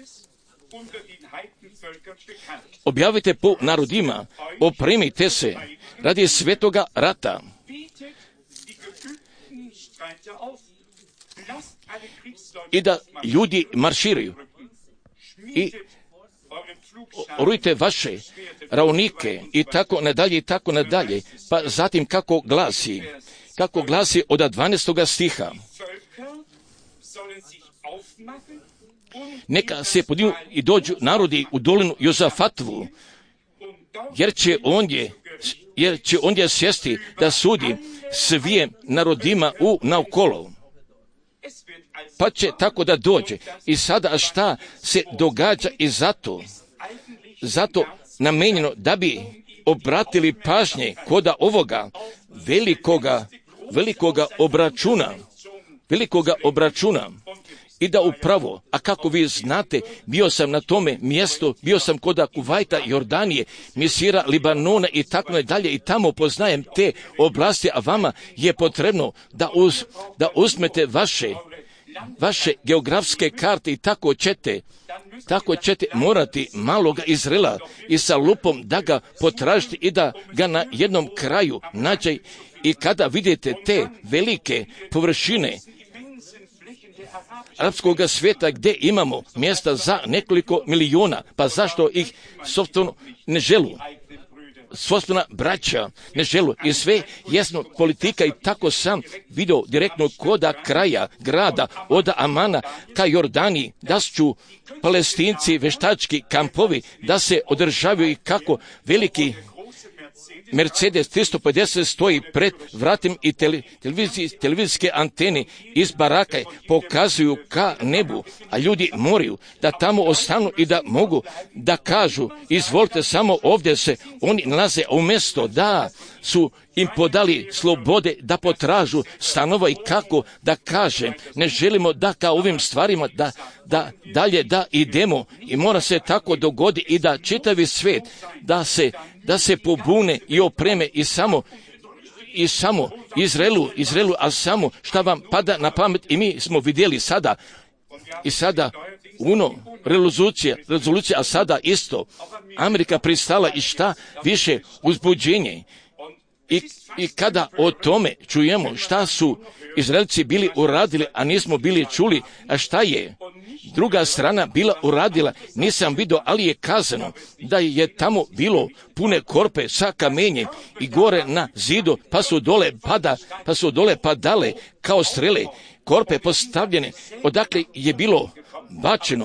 Objavite po narodima, opremite se radi svetoga rata. I da ljudi marširaju. I orujte vaše raunike i tako nadalje i tako nadalje. Pa zatim kako glasi, kako glasi od dvanaestoga stiha. Neka se podignu i dođu narodi u dolinu Jozafatvu, jer će ondje, jer će ondje sjesti da sudi svim narodima u naokolo. Pa će tako da dođe. I sada šta se događa i zato, zato namenjeno da bi obratili pažnje koda ovoga velikoga, velikoga obračuna, velikoga obračuna. I da upravo, a kako vi znate, bio sam na tome mjestu, bio sam koda Kuvajta, Jordanije, Misira, Libanona i tako dalje i tamo poznajem te oblasti, a vama je potrebno da, uz, da uzmete vaše, vaše geografske karte i tako ćete, tako ćete morati maloga Izraela i sa lupom da ga potražite i da ga na jednom kraju nađe i kada vidite te velike površine arapskog svijeta gdje imamo mjesta za nekoliko miliona, pa zašto ih sopstveno ne želu? Sopstvena braća ne želu i sve jasno politika i tako sam vidio direktno koda kraja grada od Amana ka Jordaniji da su Palestinci veštački kampovi da se održavaju i kako veliki Mercedes tristo pedeset stoji pred vratim i televizijske antene iz baraka pokazuju ka nebu, a ljudi moraju da tamo ostanu i da mogu da kažu izvolite, samo ovdje se oni nalaze, a umjesto da su im podali slobode da potražu stanova i kako da kaže, ne želimo da ka ovim stvarima da, da dalje da idemo i mora se tako dogodi i da čitavi svijet da se, da se pobune i opreme i samo i samo Izraelu, Izraelu, a samo šta vam pada na pamet i mi smo vidjeli sada i sada uno rezolucija, rezolucija, a sada isto Amerika pristala i šta više uzbuđenje. I, I kada o tome čujemo šta su Izraelci bili uradili, a nismo bili čuli, a šta je druga strana bila uradila, nisam vidio, ali je kazano da je tamo bilo pune korpe sa kamenjem i gore na zidu, pa su dole pada, pa su dole padale kao strele, korpe postavljene, odakle je bilo bačeno.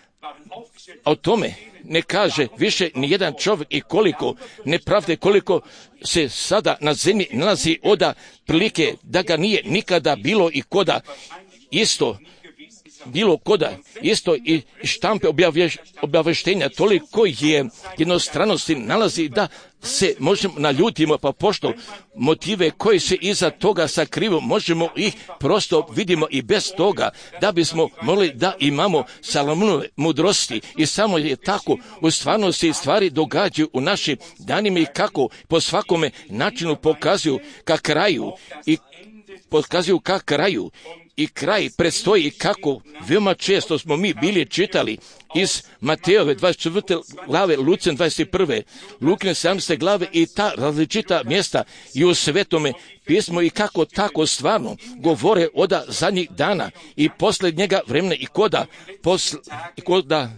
A o tome ne kaže više ni jedan čovjek i koliko nepravde, koliko se sada na zemlji nalazi oda prilike da ga nije nikada bilo i koda isto bilo koda isto i štampe objavješ, objaveštenja toliko je jednostranosti nalazi da se možemo naljutimo, pa pošto motive koji se iza toga sakriju možemo ih prosto vidimo i bez toga da bismo mogli da imamo Salomonove mudrosti i samo je tako u stvarnosti stvari događaju u našim danima i kako po svakome načinu pokazuju ka kraju i pokazuju ka kraju i kraj predstoji i kako veoma često smo mi bili čitali iz Matejove dvadeset četvrte glave, Lucin dvadeset prve, Lukine sedamnaeste glave i ta različita mjesta i u Svetome pismu i kako tako stvarno govore od zadnjih dana i posljednjega vremena i koda, posl, i koda,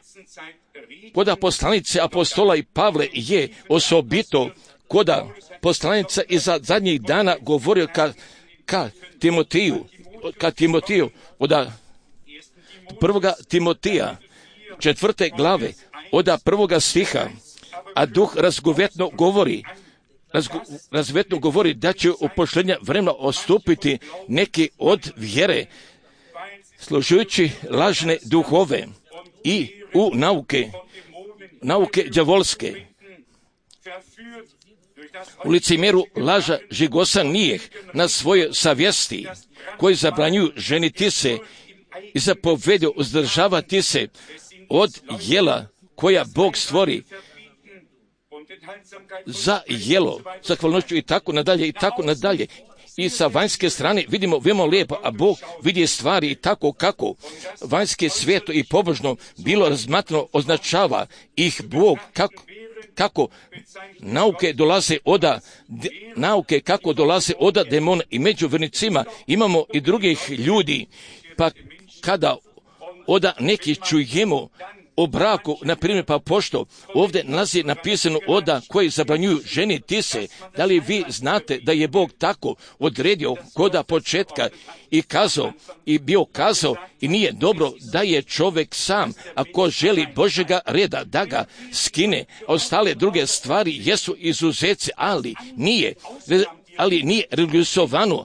koda poslanice apostola i Pavle je osobito koda poslanica iza zadnjih dana govorio ka, ka Timotiju, ka Timotiju, od prvoga Timotija, četvrte glave, od prvoga stiha, a duh razgovetno govori, razgo, razgovetno govori da će u posljednje vremena ostupiti neki od vjere, slušajući lažne duhove i u nauke, nauke đavolske, u licemjeru laža žigosan nijeh na svojoj savjesti, koji zabranjuju ženiti se i zapovedu uzdržavati se od jela koja Bog stvori za jelo, za hvalnošću i tako nadalje i tako nadalje. I sa vanjske strane vidimo veoma lijepo, a Bog vidi stvari i tako kako vanjske svijeto i pobožno bilo razmatrano označava ih Bog, kako, kako nauke dolaze oda, de, nauke kako dolaze oda demona i među vernicima imamo i drugih ljudi, pa kada oda nekih čujemo o braku, na primjer, pa pošto ovdje nalazi napisano oda koji zabranjuju ženiti se, da li vi znate da je Bog tako odredio koda početka i kazao i bio kazao i nije dobro da je čovjek sam, ako želi Božjega reda da ga skine, a ostale druge stvari jesu izuzeci, ali nije ali nije regulisovano,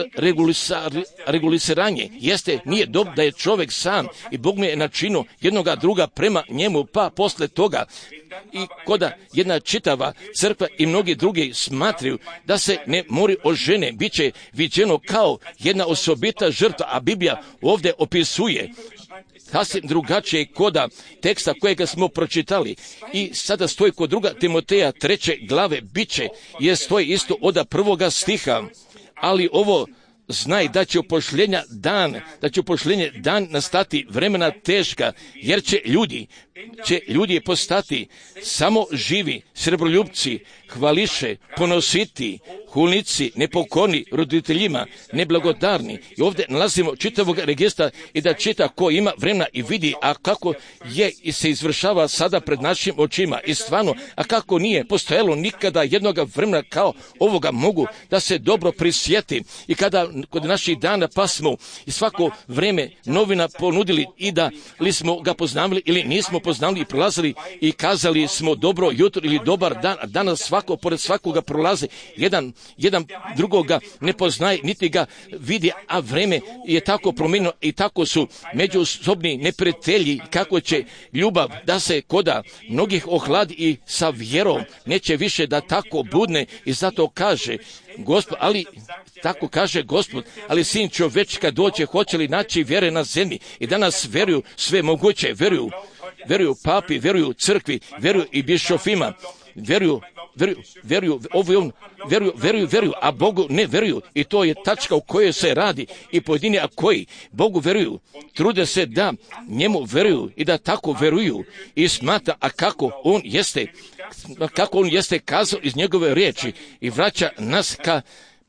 regulisiranje jeste, nije dobro da je čovjek sam i Bog mi je načinio jednoga druga prema njemu, pa posle toga i koda jedna čitava crkva i mnogi drugi smatraju da se ne mori o žene, bit će viđeno kao jedna osobita žrtva, a Biblija ovdje opisuje sasvim drugačije koda teksta kojega smo pročitali. I sada stoji kod druga Timoteja treće glave, bit će, je stoji isto oda prvoga stiha, ali ovo znaj da će upošljenja dan, da će upošljenje dan nastati vremena teška, jer će ljudi, će ljudi postati samo živi, srebroljubci, hvališe, ponositi, hulnici, nepokorni, roditeljima, neblagodarni. I ovdje nalazimo čitavog registra i da čita ko ima vremena i vidi, a kako je i se izvršava sada pred našim očima. I stvarno, a kako nije postojalo nikada jednoga vremena kao ovoga, mogu da se dobro prisjeti. I kada kod naših dana pa smo i svako vrijeme novina ponudili i da li smo ga poznavali ili nismo poznavali i prolazili i kazali smo dobro jutro ili dobar dan, a danas svako pored svakoga prolazi, jedan, jedan drugoga ne poznaje, niti ga vidi, a vreme je tako promijenjeno i tako su međusobni neprijatelji, kako će ljubav da se koda mnogih ohladi i sa vjerom neće više da tako budne i zato kaže Gospod, ali tako kaže Gospod, ali sin čovjek kad dođe hoće li naći vjere na zemlji i danas vjeruju sve moguće, vjeruju, vjeruju papi, vjeruju crkvi, vjeruju i bišofima, vjeruju Veruju, veruju, ovo veruju, veruju, veruju, a Bogu ne veruju. I to je tačka u kojoj se radi. I pojedini, a koji Bogu veruju, trude se da njemu veruju i da tako veruju. I smatra, a kako on jeste, kako on jeste kazao iz njegove riječi i vraća nas ka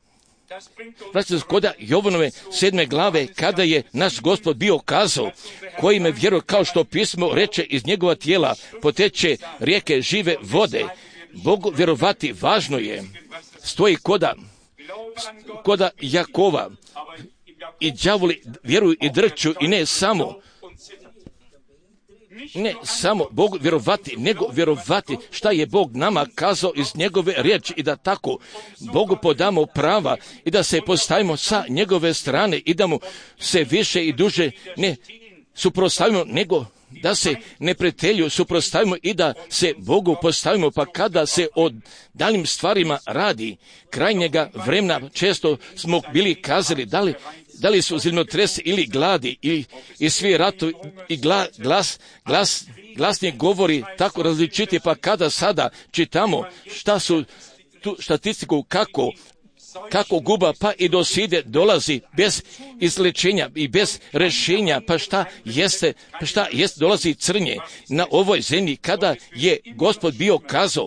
Vraća se koda Jovanove sedme glave, kada je naš Gospod bio kazao, koji me vjeruje, kao što pismo reče, iz njegova tijela poteče rijeke žive vode. Bogu vjerovati važno je, stoji koda, koda Jakova i đavoli vjeruju i drču i ne samo, ne samo Bogu vjerovati, nego vjerovati šta je Bog nama kazao iz njegove riječi i da tako Bogu podamo prava i da se postavimo sa njegove strane i da mu se više i duže ne suprotstavimo, nego da se neprijatelju suprotstavimo i da se Bogu postavimo, pa kada se o daljim stvarima radi krajnjega vremena, često smo bili kazali da li, da li su zemljotresi ili gladi i, i svi ratovi i gla, glas, glas, glasni govori tako različiti, pa kada sada čitamo šta su tu statistiku kako kako guba pa i do side dolazi bez izlečenja i bez rješenja, pa šta jeste, pa šta jest dolazi crnje na ovoj zemlji, kada je Gospod bio kazao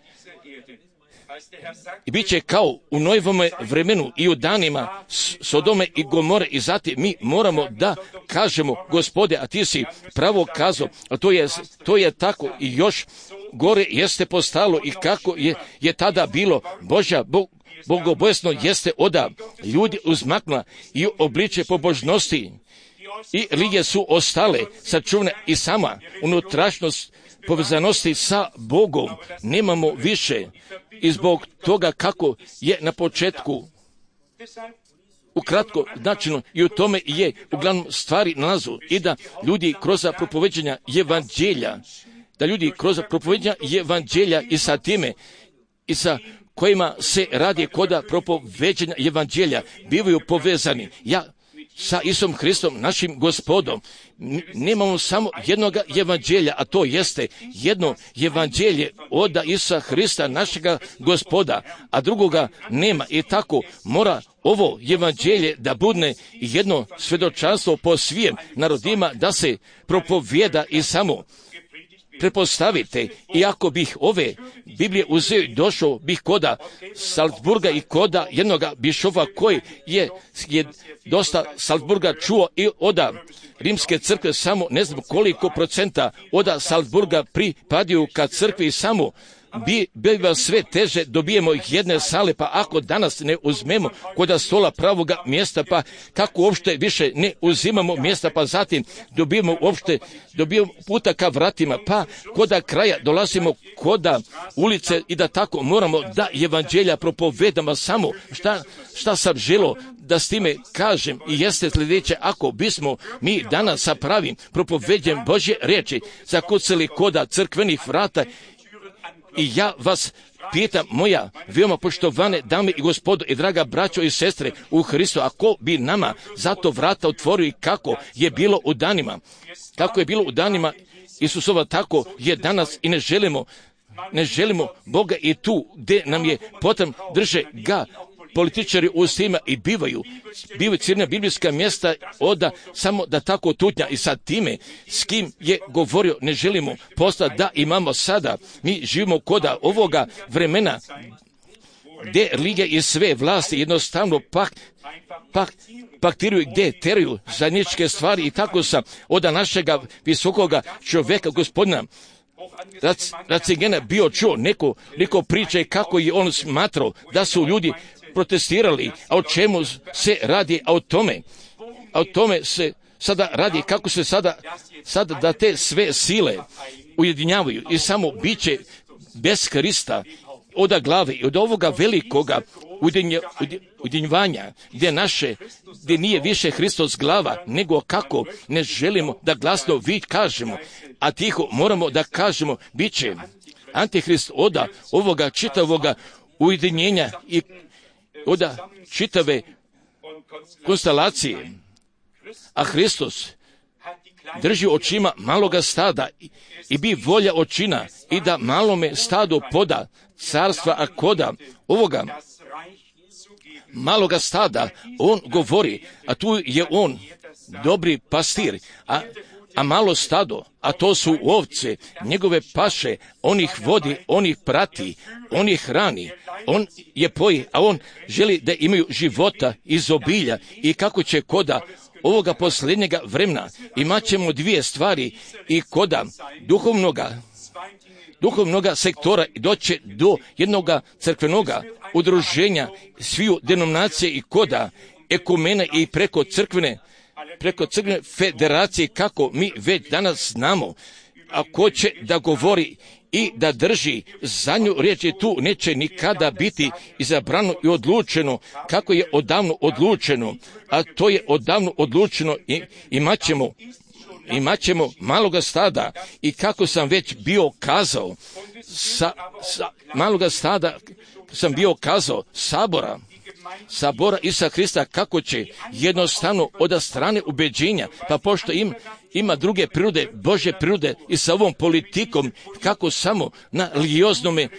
i bit će kao u Noevome vremenu i u danima Sodome i Gomore i zatim mi moramo da kažemo Gospode, a ti si pravo kazao, a to je, to je tako i još gore jeste postalo i kako je, je tada bilo Božja Bog, bogobojsno jeste oda ljudi uzmaknula i obliče pobožnosti i religije su ostale sačuvane i sama unutrašnjost povezanosti sa Bogom nemamo više i zbog toga kako je na početku ukratko značajno i u tome je uglavnom stvari nalazu i da ljudi kroz propoveđenja evanđelja, da ljudi kroz propoveđenja evanđelja i sa time i sa kojima se radi koda propoveđenja evanđelja bivaju povezani. Ja sa Isom Hristom, našim Gospodom, nemamo samo jednog evanđelja, a to jeste jedno evanđelje od Isusa Hrista, našega Gospoda, a drugoga nema. I tako mora ovo evanđelje da bude jedno svedočanstvo po svim narodima, da se propovjeda i samo. Pretpostavite, i ako bih ove Biblije uzeo i došao bih koda Salzburga i koda jednoga bišova koji je, je dosta Salzburga čuo i oda Rimske crkve, samo ne znam koliko procenta oda Salzburga pripadaju ka crkvi, samo bi biva sve teže, dobijemo jedne sale, pa ako danas ne uzmemo koda stola pravoga mjesta, pa kako uopšte više ne uzimamo mjesta, pa zatim dobijemo uopšte, dobijemo puta ka vratima, pa koda kraja dolazimo koda ulice i da tako moramo da evanđelja propovedamo. Samo šta, šta sam želio da s time kažem i jeste sljedeće: ako bismo mi danas sa pravim propoveđenjem Božje riječi zakucali koda crkvenih vrata, i ja vas pitam, moja veoma poštovane dame i gospodo i draga braćo i sestre u Hristu, ako bi nama zato vrata otvorio i kako je bilo u danima, kako je bilo u danima Isusova, tako je danas i ne želimo, ne želimo Boga i tu gdje nam je potrebno, drže ga političari u svima i bivaju, bivaju crna biblijska mjesta oda samo da tako tutnja i sad time s kim je govorio ne želimo postati da imamo sada. Mi živimo koda ovoga vremena gdje religija i sve vlasti jednostavno pak, pak, paktiruju, gdje teraju zajedničke stvari i tako sam oda našega visokoga čovjeka gospodina Ratzingena bio čuo neko, neko priče kako je on smatrao da su ljudi protestirali, a o čemu se radi, a o tome, a o tome se sada radi, kako se sada, sada da te sve sile ujedinjavaju i samo biće bez Hrista od glave i od ovoga velikoga ujedinjavanja gdje naše, gdje nije više Hristos glava, nego kako ne želimo da glasno vi kažemo, a tiho moramo da kažemo, bit će Antihrist od ovoga čitavoga ujedinjenja i od čitave konstelacije, a Hristos drži očima maloga stada i bi volja očina i da malome stadu poda carstva, a koda ovoga maloga stada on govori, a tu je on dobri pastir, a, a malo stado, a to su ovce, njegove paše, on ih vodi, on ih prati, on ih hrani, on je poji, a on želi da imaju života iz obilja. I kako će koda ovoga posljednjega vremena imat ćemo dvije stvari i koda duhovnoga duhovnoga sektora doće do jednoga crkvenoga udruženja sviju denominacije i koda ekumene i preko crkvene preko crkvene federacije, kako mi već danas znamo, a ko će da govori i da drži zadnju riječ, je tu neće nikada biti izabrano i odlučeno kako je odavno odlučeno, a to je odavno odlučeno i imat ćemo imat ćemo maloga stada i kako sam već bio kazao sa, sa maloga stada sam bio kazao sabora sabora Isusa Hrista, kako će jednostavno od strane ubeđenja, pa pošto im ima druge prirode, Božje prirode i sa ovom politikom, kako samo na religioznome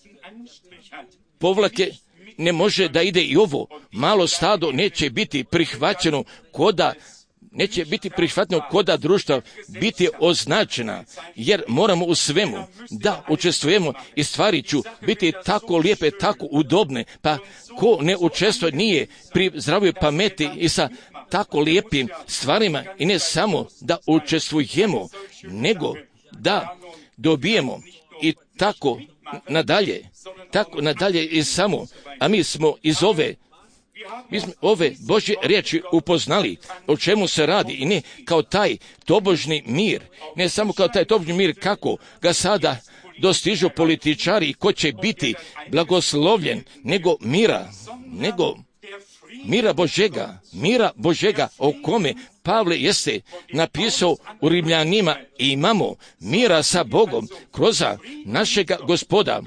povlake ne može da ide i ovo malo stado neće biti prihvaćeno koda neće biti prihvatno koda društva biti označena, jer moramo u svemu da učestvujemo i stvari ću biti tako lijepe, tako udobne, pa ko ne učestvuje nije pri zdravoj pameti i sa tako lijepim stvarima i ne samo da učestvujemo, nego da dobijemo i tako nadalje, tako nadalje i samo, a mi smo iz ove Mi smo ove Božje riječi upoznali o čemu se radi i ne kao taj tobožni mir, ne samo kao taj tobožni mir kako ga sada dostižu političari i ko će biti blagoslovljen, nego mira, nego mira Božega, mira Božega o kome Pavle jeste napisao u Rimljanima, i imamo mira sa Bogom kroz našega Gospoda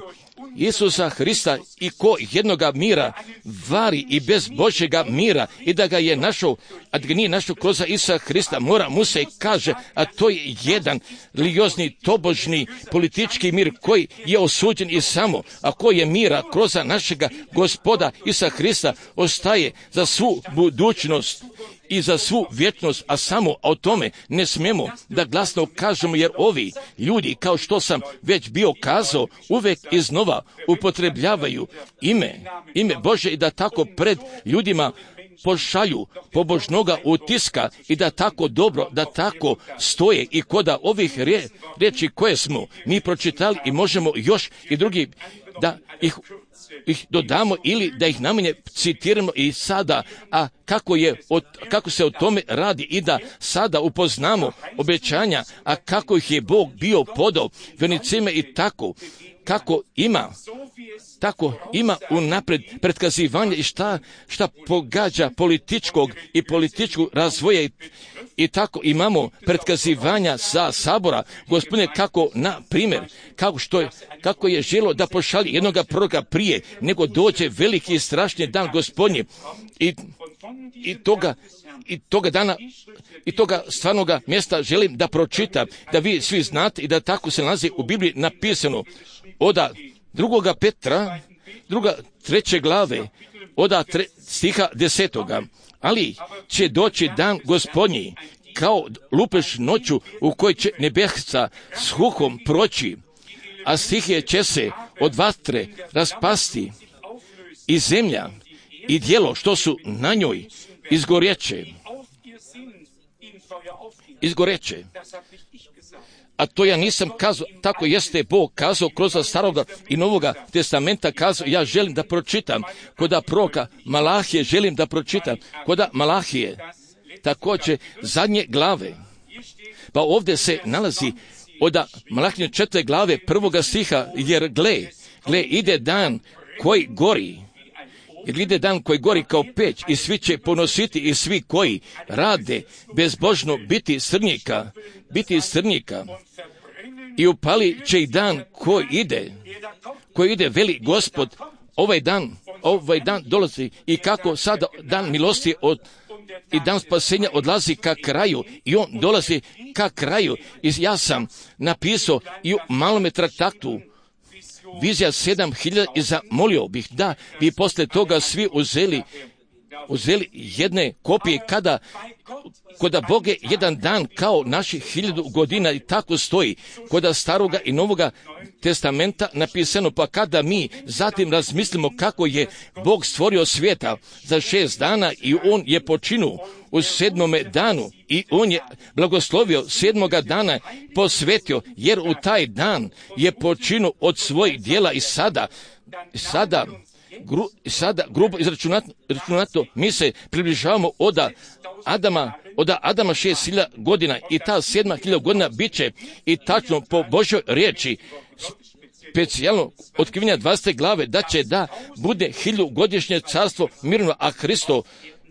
Isusa Hrista i ko jednoga mira vari i bez Božjega mira i da ga je našao, a da ga nije našao kroz Isusa Hrista, mora mu se kaže, a to je jedan religiozni, tobožni, politički mir koji je osuđen i samo, a koji je mira kroz našega Gospoda Isusa Hrista ostaje za svu budućnost i za svu vječnost, a samo o tome ne smijemo da glasno kažemo, jer ovi ljudi, kao što sam već bio kazao, uvek iznova upotrebljavaju ime, ime Bože i da tako pred ljudima pošalju pobožnoga utiska i da tako dobro, da tako stoje i koda ovih rje, riječi koje smo mi pročitali i možemo još i drugi da ih ih dodamo ili da ih najmanje citiramo i sada, a kako, je, od, kako se o tome radi i da sada upoznamo obećanja, a kako ih je Bog bio podao venicima i tako, kako ima, tako ima unapred pretkazivanje i šta, šta pogađa političkog i političkog razvoja i, i tako imamo pretkazivanja sa sabora, Gospodine, kako na primjer, kako, što je, kako je želo da pošalje jednoga proroka prije, nego dođe veliki i strašni dan Gospodnji i, i toga i toga dana i toga stvarnoga mjesta želim da pročitam, da vi svi znate i da tako se nalazi u Bibliji napisano oda drugoga Petra, druga treće glave, oda tre, stiha desetoga. Ali će doći dan Gospodnji kao lupež noću u kojoj će nebesa s hukom proći, a stihije će se od vatre raspasti i zemlja i djelo što su na njoj izgorjeće. Izgorjeće. A to ja nisam kazao, tako jeste Bog kazao kroz staroga i novoga testamenta kazao, ja želim da pročitam, koda proroka Malahije želim da pročitam, koda Malahije, također zadnje glave. Pa ovdje se nalazi od Malahije četvrte glave prvoga stiha, jer gle, gle ide dan koji gori, jer ide dan koji gori kao peć i svi će ponositi i svi koji rade bezbožno biti srnjika, biti srnjika. I upali će i dan koji ide, koji ide veli Gospod, ovaj dan, ovaj dan dolazi i kako sada dan milosti od, i dan spasenja odlazi ka kraju i on dolazi ka kraju. I ja sam napisao i u malome traktatu Vizija sedam hiljada i zamolio bih da bi posle toga svi uzeli, uzeli jedne kopije kada koda Bog je jedan dan kao naših hiljadu godina i tako stoji koda staroga i novoga testamenta napisano, pa kada mi zatim razmislimo kako je Bog stvorio svijeta za šest dana i on je počinu u sedmome danu i on je blagoslovio sedmoga dana posvetio, jer u taj dan je počinu od svojih djela i sada, sada Gru, sada grubo izračunato, izračunato mi se približavamo od Adama, od Adama šest hiljada godina i ta sedma hiljada godina bit će i tačno po Božoj riječi specijalno otkrivenja dvadesete glave da će da bude hiljadu godišnje carstvo mirno, a Hristo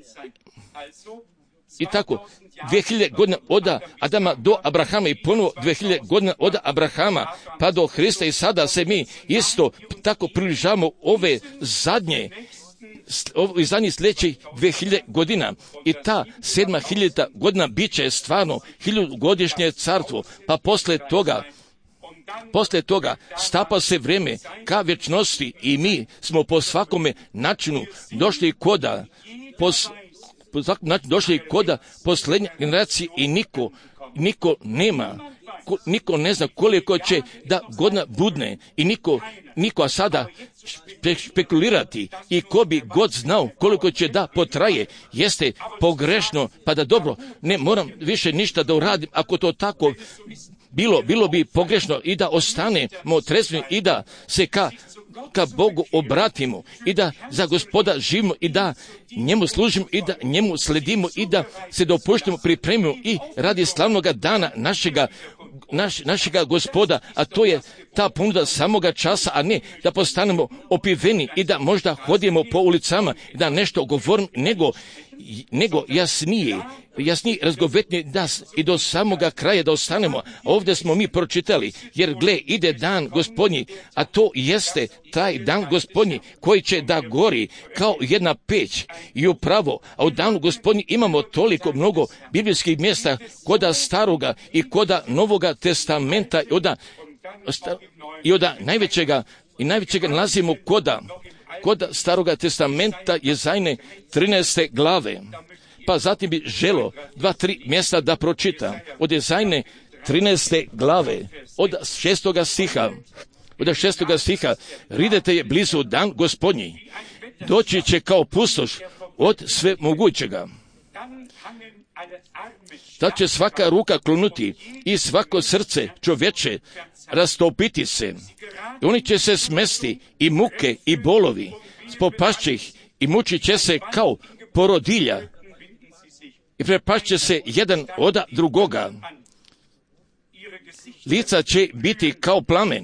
i tako dvije hiljade godina od Adama do Abrahama i ponovo dvije hiljade godina od Abrahama pa do Hrista i sada se mi isto tako približavamo ove zadnje i zadnjih sljedećih dvije hiljade godina i ta sedma hiljada godina bit će stvarno hiljadu godišnje carstvo, pa posle toga Posle toga stapa se vreme ka vječnosti i mi smo po svakome načinu došli koda pos, po svakom načinu došli koda posljednje generacije i niko, niko nema, ko, niko ne zna koliko će da godina budne i niko, niko a sada špe, špekulirati i ko bi god znao koliko će da potraje, jeste pogrešno, pa da dobro, ne moram više ništa da uradim ako to tako bilo, bilo bi pogrešno i da ostanemo trezveni i da se ka, ka Bogu obratimo i da za Gospoda živimo i da njemu služimo i da njemu sledimo i da se dopuštimo, pripremimo i radi slavnoga dana našega, naš, našega Gospoda, a to je ta ponuda samoga časa, a ne da postanemo opiveni i da možda hodimo po ulicama i da nešto govorimo, nego nego jasnije, jasnije razgovetnije da i do samoga kraja da ostanemo. Ovdje smo mi pročitali, jer gle, ide dan Gospodnji, a to jeste taj dan Gospodnji koji će da gori kao jedna peć. I upravo, a u danu Gospodnji imamo toliko mnogo biblijskih mjesta koda staroga i koda novoga testamenta i oda, i oda najvećega i najvećega nalazimo koda Kod staroga testamenta Jezajne trinaeste glave. Pa zatim bi želo dva, tri mjesta da pročitam. Od Jezajne trinaeste glave, od šestoga stiha. Od šestoga stiha, ridete je blizu dan Gospodnji. Doći će kao pustoš od sve mogućega. Tad će svaka ruka klonuti i svako srce čovječe rastopiti se. I oni će se smesti i muke i bolovi, spopašće ih i mučit će se kao porodilja i prepašće se jedan od drugoga. Lica će biti kao plamen.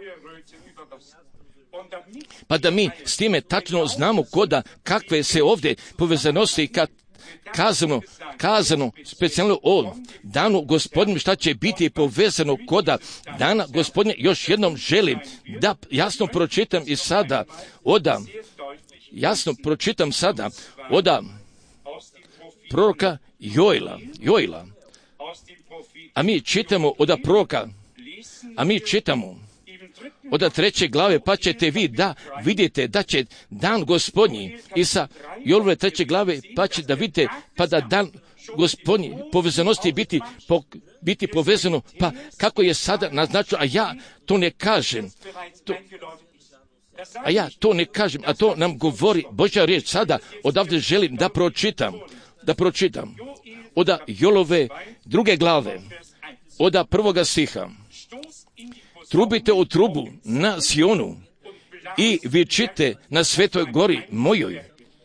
Pa da mi s time tačno znamo koda kakve se ovdje povezanosti kad kazano, kazano specijalno o danu Gospodnjem šta će biti povezano koda dana Gospodnje. Još jednom želim da jasno pročitam i sada oda, jasno pročitam sada oda proroka Joela, Joela. A mi čitamo oda proroka, a mi čitamo od treće glave, pa ćete vi da vidite da će dan Gospodnji i sa Jolove treće glave, pa će da vidite, pa da dan Gospodnji povezanosti biti, po, biti povezano, pa kako je sada naznačeno, a ja to ne kažem, to, a ja to ne kažem, a to nam govori Božja riječ. Sada odavde želim da pročitam, da pročitam, od Jolove druge glave, od prvoga stiha. Trubite u trubu na Sionu i vičite na svetoj gori mojoj.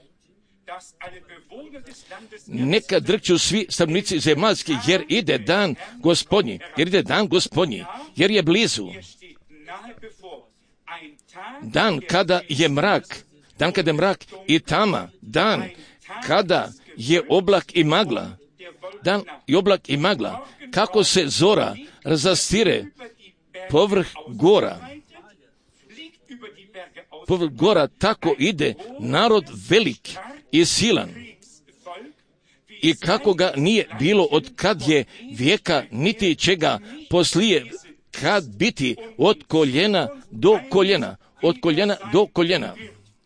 Neka drkću svi stanovnici zemaljski, jer ide dan Gospodnji, jer ide dan Gospodnji, jer je blizu. Dan kada je mrak, dan kada je mrak i tama, dan kada je oblak i magla, dan i oblak i magla, kako se zora razastire povrh gora, povrh gora, tako ide narod velik i silan. I kako ga nije bilo od kad je vijeka, niti čega poslije, kad biti od koljena do koljena, od koljena do koljena.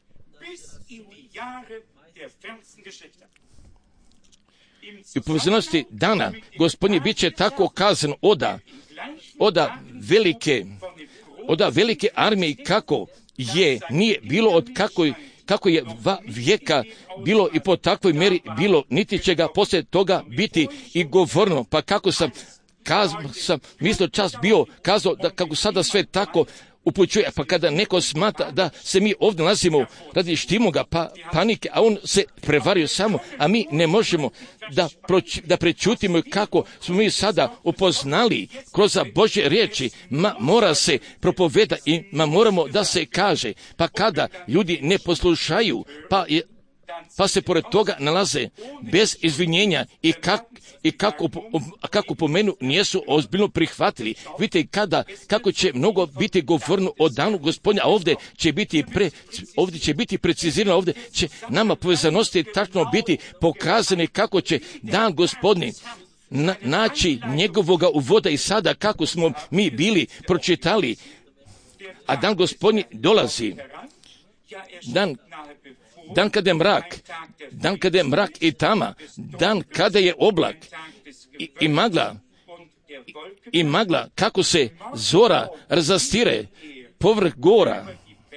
I u povezanosti dana Gospodnji bit će tako kazan oda, oda velike, oda velike armije kako je, nije bilo od kako, kako je dva vijeka bilo i po takvoj meri bilo, niti će ga poslije toga biti i govorno. Pa kako sam, kaz, sam mislio čas bio kazao da kako sada sve tako upućuje, pa kada neko smatra da se mi ovdje nalazimo radi štimoga pa panike, a on se prevario samo, a mi ne možemo da, proć, da prečutimo kako smo mi sada upoznali kroz Božje riječi, ma mora se propoveda i ma moramo da se kaže, pa kada ljudi ne poslušaju, pa je pa se pored toga nalaze bez izvinjenja i, kak, i kako, kako po menu nijesu ozbiljno prihvatili. Vidite kada, kako će mnogo biti govorno o danu Gospodnja, a ovdje će biti, pre, ovdje će biti precizirano, ovdje će nama povezanosti tačno biti pokazane kako će dan Gospodnji na, naći njegovoga uvoda i sada kako smo mi bili pročitali, a dan Gospodnji dolazi. Dan Dan kada je mrak, dan kada je mrak i tama, dan kada je oblak i, i magla, i, i magla, kako se zora razastire povrh gora,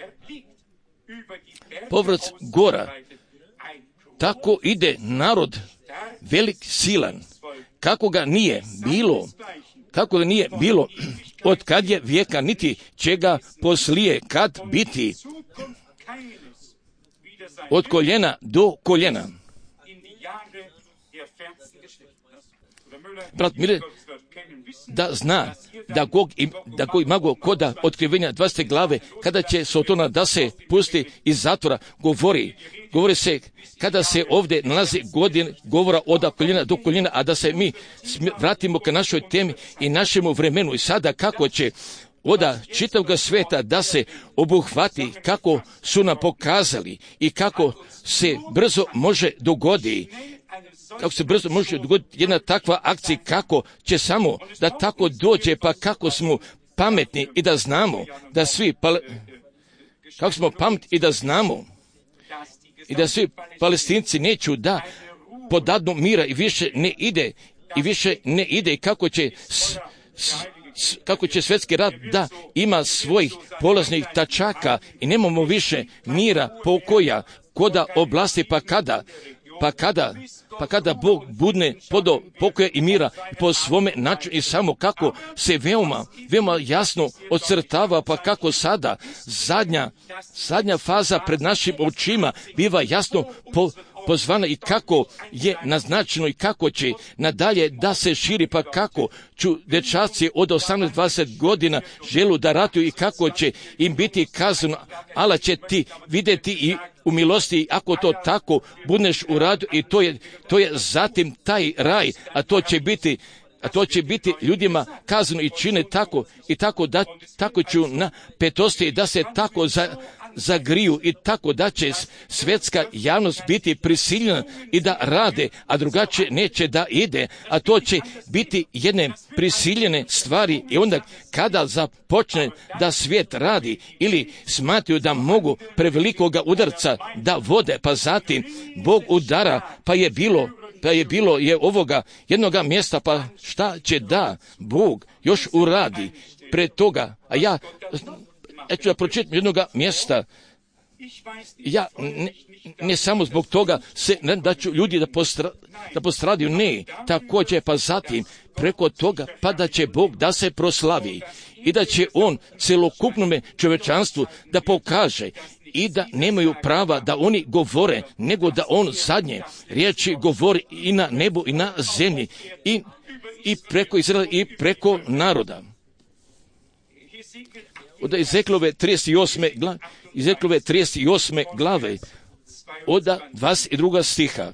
povrh gora, tako ide narod velik silan, kako ga nije bilo, kako ga nije bilo od kad je vijeka, niti čega poslije kad biti. Od koljena do koljena. Brat Mire, da zna da Gog i, da Gog i Magog koda otkrivenja dvadesete glave, kada će Sotona da se pusti iz zatvora, govori, govori se kada se ovdje nalazi godin govora od koljena do koljena, a da se mi vratimo ka našoj temi i našemu vremenu i sada kako će oda čitavog sveta da se obuhvati, kako su nam pokazali i kako se brzo može dogoditi, kako se brzo može dogoditi jedna takva akcija, kako će samo da tako dođe, pa kako smo pametni i da znamo da svi, pal... kako smo pametni i da znamo i da svi Palestinci neću da podadnu mira i više ne ide i više ne ide i kako će s, s, s, kako će svjetski rat da ima svojih polaznih tačaka i nemamo više mira, pokoja, koda oblasti, pa kada pa kada pa kada Bog budne podo pokoja i mira po svome načinu i samo kako se veoma, veoma jasno ocrtava, pa kako sada zadnja, zadnja faza pred našim očima biva jasno po, pozvana i kako je naznačeno i kako će nadalje da se širi, pa kako ću dečaci od osamnaest do dvadeset godina želu da ratuju i kako će im biti kazano, ala će ti vidjeti i u milosti ako to tako budeš u radu i to je, to je zatim taj raj, a to će biti a to će biti ljudima kazano i čine tako i tako da tako ću na petosti da se tako za, zagriju i tako da će svjetska javnost biti prisiljena i da rade, a drugačije neće da ide, a to će biti jedne prisiljene stvari i onda kada započne da svijet radi ili smatraju da mogu prevelikoga udarca da vode, pa zatim Bog udara, pa je bilo pa je bilo je ovoga jednoga mjesta, pa šta će da Bog još uradi pred toga, a ja Ja ću da pročitam jednoga mjesta. Ja ne, ne samo zbog toga se ne da ću ljudi da, postra, da postradiju, ne, također pa zatim preko toga pa da će Bog da se proslavi i da će On celokupnome čovečanstvu da pokaže i da nemaju prava da oni govore, nego da On zadnje riječi govori i na nebu i na zemlji i, i preko Izraela i preko naroda. Od Ezeklove trideset osme glave, Ezeklove trideset osme glave, od dvadeset drugog stiha.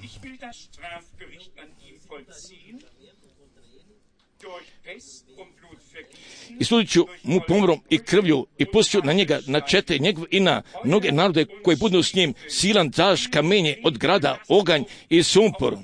I sudit ću mu pomrom i krvlju i pustit ću na njega, na čete njegov i na mnoge narode koji budu s njim, silan daž, kamenje od grada, oganj i sumpor.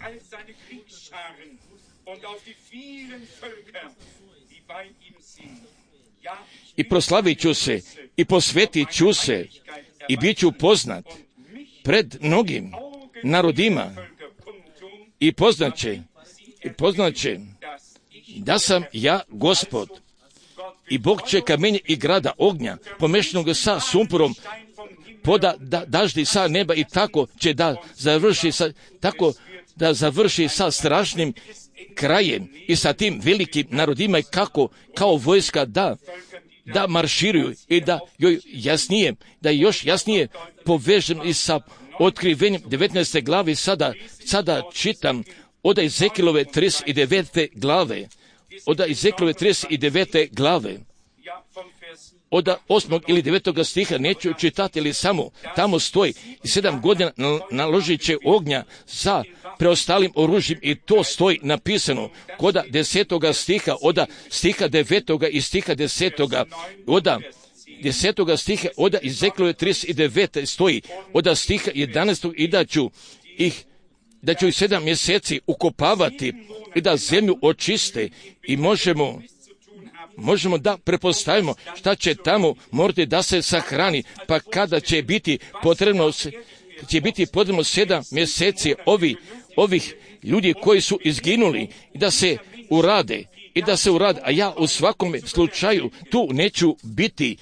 I proslavit ću se, i posvetit ću se, i bit ću poznat pred mnogim narodima, i poznaće, i poznaće da sam ja Gospod, i Bog će kamenje i grada ognja, pomešanog sa sumporom, poda da daždi sa neba i tako će da završi sa, tako da završi sa strašnim krajem i sa tim velikim narodima i kako, kao vojska da da marširuju i da joj jasnije, da još jasnije povežem i sa otkrivenjem devetnaeste glave, sada, sada čitam od Ezekilove trideset devete glave, od Ezekilove trideset devete glave, od osmog ili devetog stiha neću čitati, ili samo tamo stoji i sedam godina naložit će ognja za preostalim oružjem i to stoji napisano koda desetoga stiha, oda stiha devetoga i stiha desetoga, oda desetoga stiha, oda Ezeklove trideset devete stoji, oda stiha jedanaestog i da ću ih da ću ih sedam mjeseci ukopavati i da zemlju očiste i možemo možemo da prepostavimo šta će tamo morati da se sahrani, pa kada će biti potrebno će biti potrebno sedam mjeseci ovi, ovih ljudi koji su izginuli i da se urade i da se urade, a ja u svakom slučaju tu neću biti.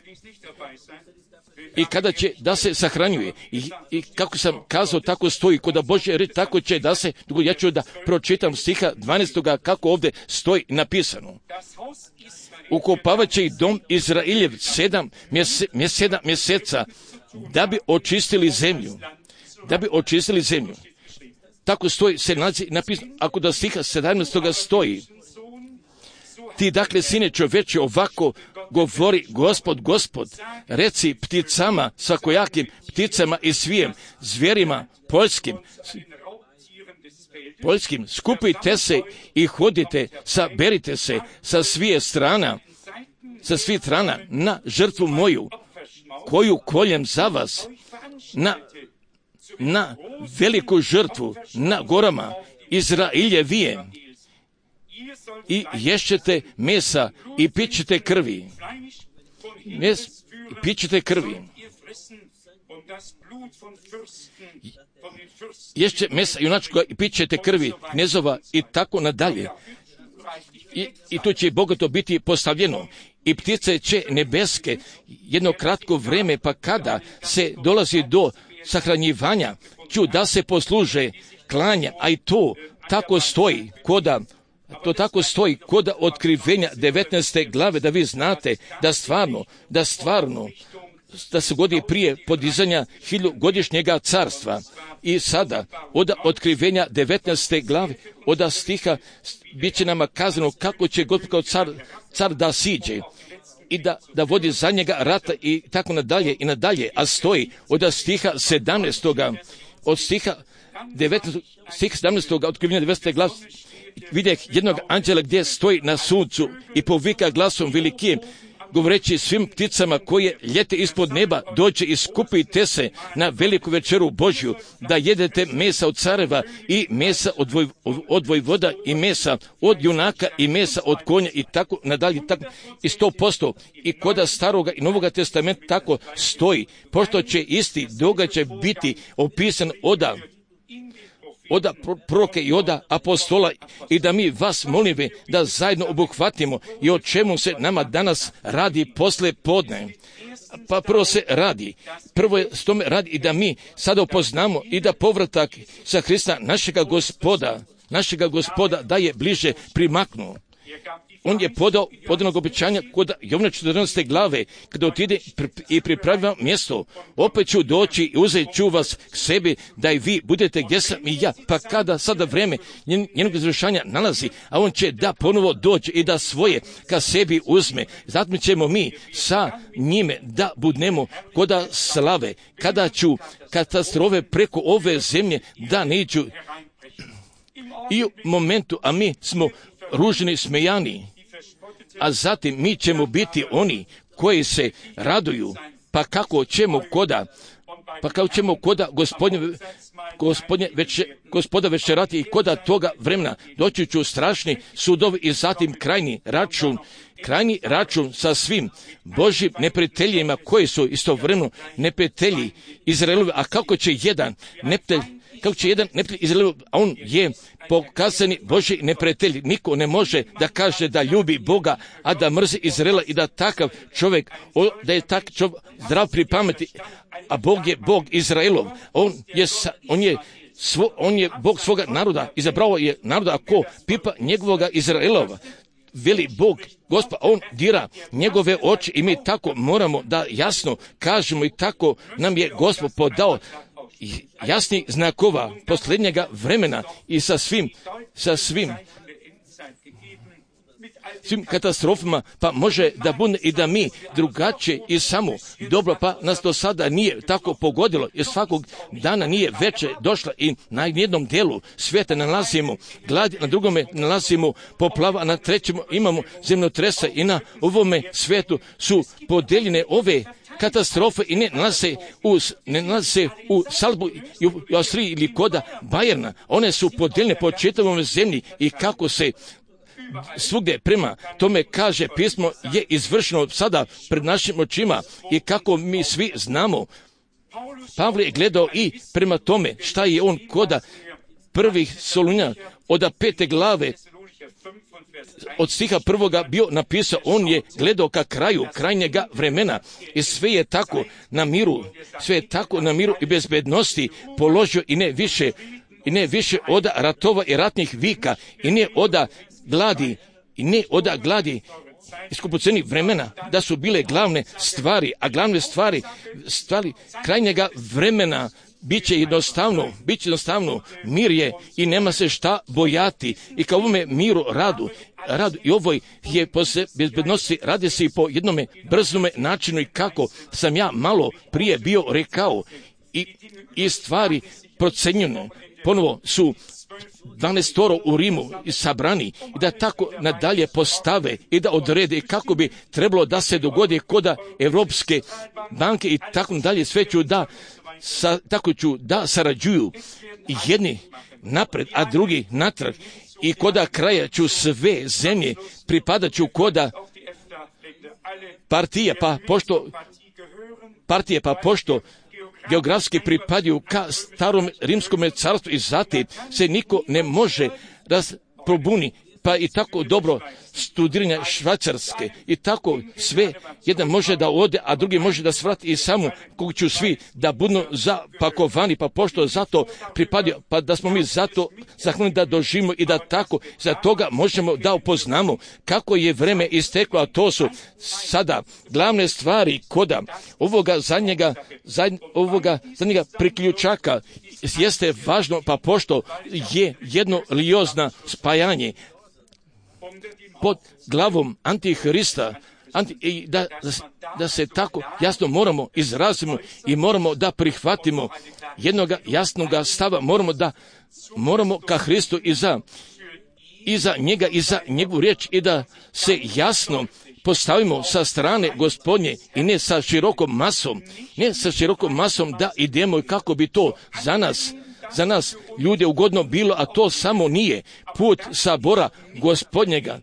I kada će da se sahranjuje i, i kako sam kazao tako stoji kod Božje reči, tako će da se, ja ću da pročitam stiha dvanaestoga kako ovdje stoji napisano. Ukopavat će ih dom Izraeljev sedam, mjese, sedam mjeseca da bi očistili zemlju, da bi očistili zemlju. Tako stoji se nalazi napisano, ako da stiha sedamnaestoga stoji, Ti dakle, sine čoveče, ovako govori Gospod, Gospod, reci pticama, svakojakim pticama i svijem, zvjerima poljskim, poljskim, skupite se i hodite, saberite se sa svije strana, sa svih strana na žrtvu moju, koju koljem za vas, na, na veliku žrtvu, na gorama Izraeljevije. I ješćete mesa i pićete krvi. Mes, pićete krvi. Ješće mesa junačkoga i pićete krvi knezova i tako nadalje. I, i tu će bogato biti postavljeno. I ptice će nebeske jedno kratko vreme, pa kada se dolazi do sahranjivanja, ću da se posluže klanja, a i to tako stoji koda To tako stoji koda otkrivenja devetnaeste glave, da vi znate da stvarno, da stvarno, da se godi prije podizanja hiljugodišnjega carstva. I sada, od otkrivenja devetnaeste glave, od stiha, bit će nama kazano kako će Gospod kao car, car da siđe i da, da vodi za njega rata i tako nadalje i nadalje, a stoji od stiha sedamnaestoga, od stiha devetnaestog, stih sedamnaestoga otkrivenja devetnaeste glave, vidjeh jednog anđela gdje stoji na suncu i povika glasom velikim, govoreći svim pticama koje ljete ispod neba, dođe i skupite se na veliku večeru Božju, da jedete mesa od careva i mesa od, voj, od vojvoda i mesa od junaka i mesa od konja i tako nadalje, tako i sto posto. I koda staroga i novoga testamenta tako stoji, pošto će isti događaj biti opisan oda oda proroke i oda apostola, i da mi vas molim da zajedno obuhvatimo i o čemu se nama danas radi posle podne. Pa prvo se radi, prvo je s tome radi i da mi sada upoznamo i da povratak sa Hrista našega Gospoda, našega Gospoda da je bliže primaknuo. On je podao podanog obećanja kod Jovana četrnaeste glave, kada otide i pripravlja mjesto, opet ću doći i uzet ću vas k sebi, da i vi budete gdje sam i ja. Pa kada sada vreme njenog izvršanja nalazi, a on će da ponovo dođe i da svoje ka sebi uzme, zatim ćemo mi sa njime da budnemo koda slave, kada ću katastrofe preko ove zemlje da ne iđu. I u momentu, a mi smo ružni, smejani, a zatim mi ćemo biti oni koji se raduju, pa kako ćemo koda, pa kako ćemo koda gospodnje, gospodnje večer, gospoda večerati i koda toga vremena doći ću strašni sudovi i zatim krajnji račun, krajnji račun sa svim Božjim neprijateljima koji su istovremeno neprijatelji Izraelovi, a kako će jedan neprijatelj kako će jedan neprijatelj Izraelov, a on je pokazani Božji neprijatelj. Niko ne može da kaže da ljubi Boga, a da mrzi Izraela i da takav čovjek, da je tak čovjek zdrav pri pameti, a Bog je Bog Izraelov. On je, on je, svo, on je Bog svoga naroda, izabrao je naroda ako pipa njegovoga Izraelova. Veli Bog, Gospod, on dira njegove oči i mi tako moramo da jasno kažemo i tako nam je Gospod podao jasnih znakova posljednjega vremena i sa svim, sa svim, svim katastrofama, pa može da bude i da mi drugačije i samo dobro, pa nas do sada nije tako pogodilo, jer svakog dana nije veće došla i na jednom delu svijeta nalazimo glad, na drugome nalazimo poplava, a na trećem imamo zemljotresa i na ovome svijetu su podeljene ove katastrofe i ne nalaze u, ne nalaze u Salbu i u Austriji ili koda Bajerna. One su podijeljene po čitavom zemlji i kako se svugdje prema tome kaže pismo je izvršeno sada pred našim očima i kako mi svi znamo. Pavle je gledao i prema tome šta je on koda prvih Solunja od pete glave od stiha prvoga bio napisao, on je gledao ka kraju krajnjega vremena i sve je tako na miru, sve je tako na miru i bezbednosti položio i ne više, i ne više oda ratova i ratnih vika i ne oda gladi, i ne oda gladi i skupocenih vremena, da su bile glavne stvari, a glavne stvari, stvari krajnjega vremena Biće jednostavno, biće jednostavno, mir je i nema se šta bojati. I kao ovome miru radu, radu i ovoj je posle bezbednosti, radi se i po jednome brzome načinu i kako sam ja malo prije bio rekao i, i stvari procenjene. Ponovo su dvanaestoro u Rimu sabrani i da tako nadalje postave i da odrede kako bi trebalo da se dogodi koda Evropske banke i tako dalje, sve ću da sa, tako ću da sarađuju jedni napred, a drugi natrag i koda kraja ću sve zemlje pripadat ću koda partije, pa pošto partije, pa pošto geografski pripadaju ka starom rimskom carstvu i zatim se niko ne može rasprobuni, pa i tako dobro studiranja Švajcarske i tako sve, jedan može da ode, a drugi može da svrati i samo kog ću svi da budu zapakovani, pa pošto zato pripadaju, pa da smo mi zato zahvalni da doživimo i da tako za toga možemo da upoznamo kako je vreme isteklo, a to su sada glavne stvari koda ovoga zadnjega, zadnj, ovoga zadnjega priključaka jeste važno, pa pošto je jedno liozna spajanje pod glavom Antihrista, anti, i da, da se tako jasno moramo izrazimo i moramo da prihvatimo jednoga jasnoga stava, moramo da moramo ka Hristu i za, i za njega i za njegovu riječ i da se jasno postavimo sa strane Gospodnje i ne sa širokom masom, ne sa širokom masom da idemo i kako bi to za nas za nas ljude ugodno bilo, a to samo nije put sabora Gospodnjega.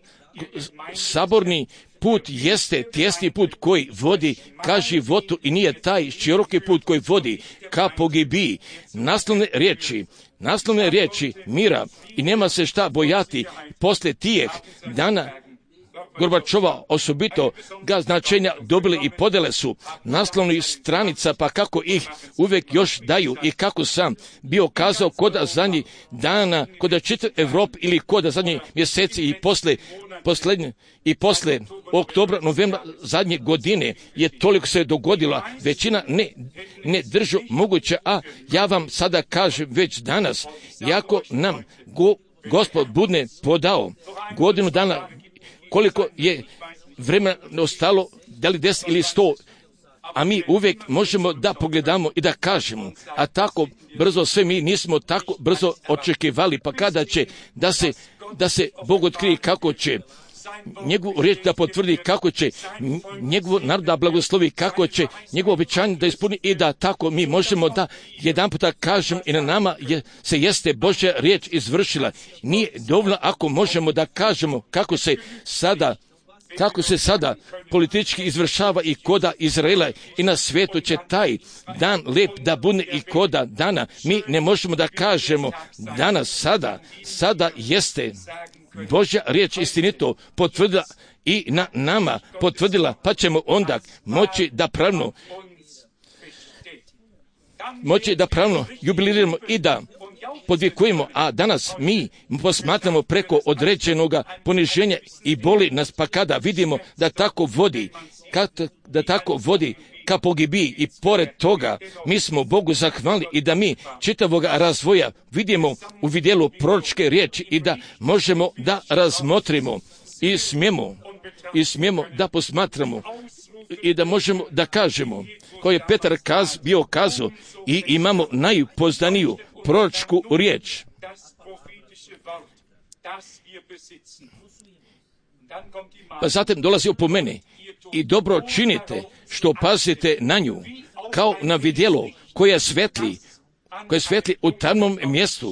Saborni put jeste tjesni put koji vodi ka životu i nije taj široki put koji vodi ka pogibiji. Naslovne riječi, naslovne riječi mira i nema se šta bojati posle tijeh dana Gorbačova osobito ga značenja dobili i podele su naslovnih stranica, pa kako ih uvek još daju i kako sam bio kazao koda zadnjih dana, koda čitav Evrop ili koda zadnjih mjeseci i posle posljednje i posle oktobra, novembra zadnje godine je toliko se dogodila, većina ne, ne držu moguće, a ja vam sada kažem već danas, jako nam go, Gospod budne podao godinu dana, koliko je vremena ostalo, da li deset ili sto, a mi uvijek možemo da pogledamo i da kažemo, a tako brzo sve mi nismo tako brzo očekivali, pa kada će da se, da se Bog otkrije kako će njegovu riječ da potvrdi, kako će njegovu narod da blagoslovi, kako će njegovo obećanje da ispuni i da tako mi možemo da jedan puta kažem i na nama je, se jeste Božja riječ izvršila. Nije dovoljno ako možemo da kažemo kako se sada kako se sada politički izvršava i koda Izraela i na svijetu će taj dan lep da bude i koda dana. Mi ne možemo da kažemo danas, sada, sada jeste Božja riječ istinito potvrdila i na nama potvrdila, pa ćemo onda moći da pravno moći da pravno jubiliramo i da podvikujemo, a danas mi posmatramo preko određenoga poniženja i boli nas, pa kada vidimo da tako vodi, da tako vodi ka pogibiji i pored toga mi smo Bogu zahvalni i da mi čitavoga razvoja vidimo u vidjelu proročke riječi i da možemo da razmotrimo i smijemo, i smijemo da posmatramo i da možemo da kažemo, koji je Petar kaz, bio kazao, i imamo najpozdaniju proročku riječ. Pa zatim dolazi po mene i dobro činite što pazite na nju, kao na vidjelo koje svetli, koje svetli u tamnom mjestu.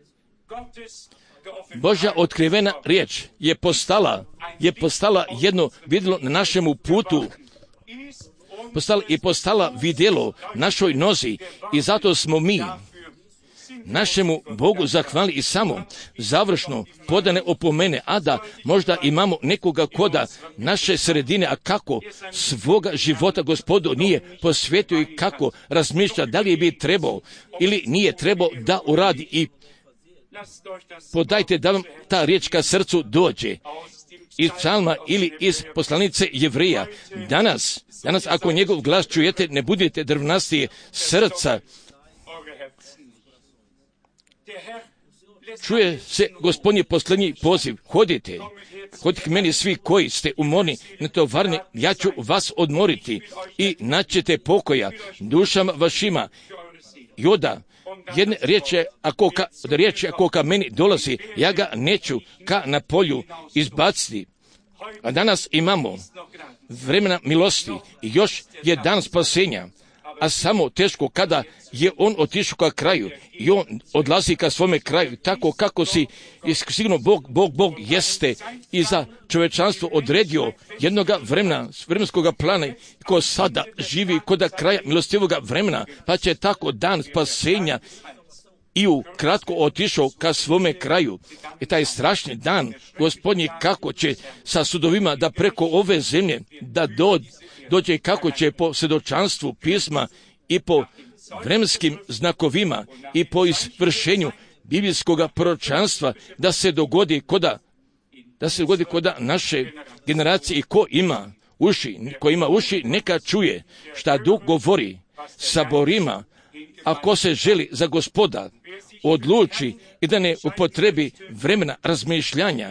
Božja otkrivena riječ je postala, je postala jedno vidjelo na našemu putu, postala i postala vidjelo našoj nozi i zato smo mi našemu Bogu zahvali i samo završno podane opomene, a da možda imamo nekoga koda naše sredine, a kako svoga života Gospodu nije posvetio i kako razmišlja, da li bi trebao ili nije trebao da uradi i podajte da vam ta riječ ka srcu dođe iz psalma ili iz poslanice Jevrija. Danas, danas ako njegov glas čujete, ne budete drvnastije srca, čuje se Gospodnji posljednji poziv, hodite, hodite k meni svi koji ste umorni, netovarni, ja ću vas odmoriti i naćete pokoja dušama vašima. I onda jedne riječi, ako ka, riječi, ako ka meni dolazi, ja ga neću ka na polju izbaciti. A danas imamo vremena milosti i još je dan spasenja, a samo teško kada je on otišao ka kraju i on odlazi ka svome kraju, tako kako si sigurno Bog, Bog, Bog jeste i za čovečanstvo odredio jednoga vremena, vremenskog plana ko sada živi kod kraja milostivoga vremena, pa će tako dan spasenja i u kratko otišao ka svome kraju. I taj strašni dan, Gospodnji, kako će sa sudovima da preko ove zemlje da do, dođe, kako će po svjedočanstvu pisma i po vremenskim znakovima i po izvršenju biblijskog proročanstva da se dogodi koda, da se dogodi koda naše generacije. I ko ima uši, ko ima uši, neka čuje šta Duh govori saborima. Ako se želi za Gospoda odluči i da ne upotrebi vremena razmišljanja,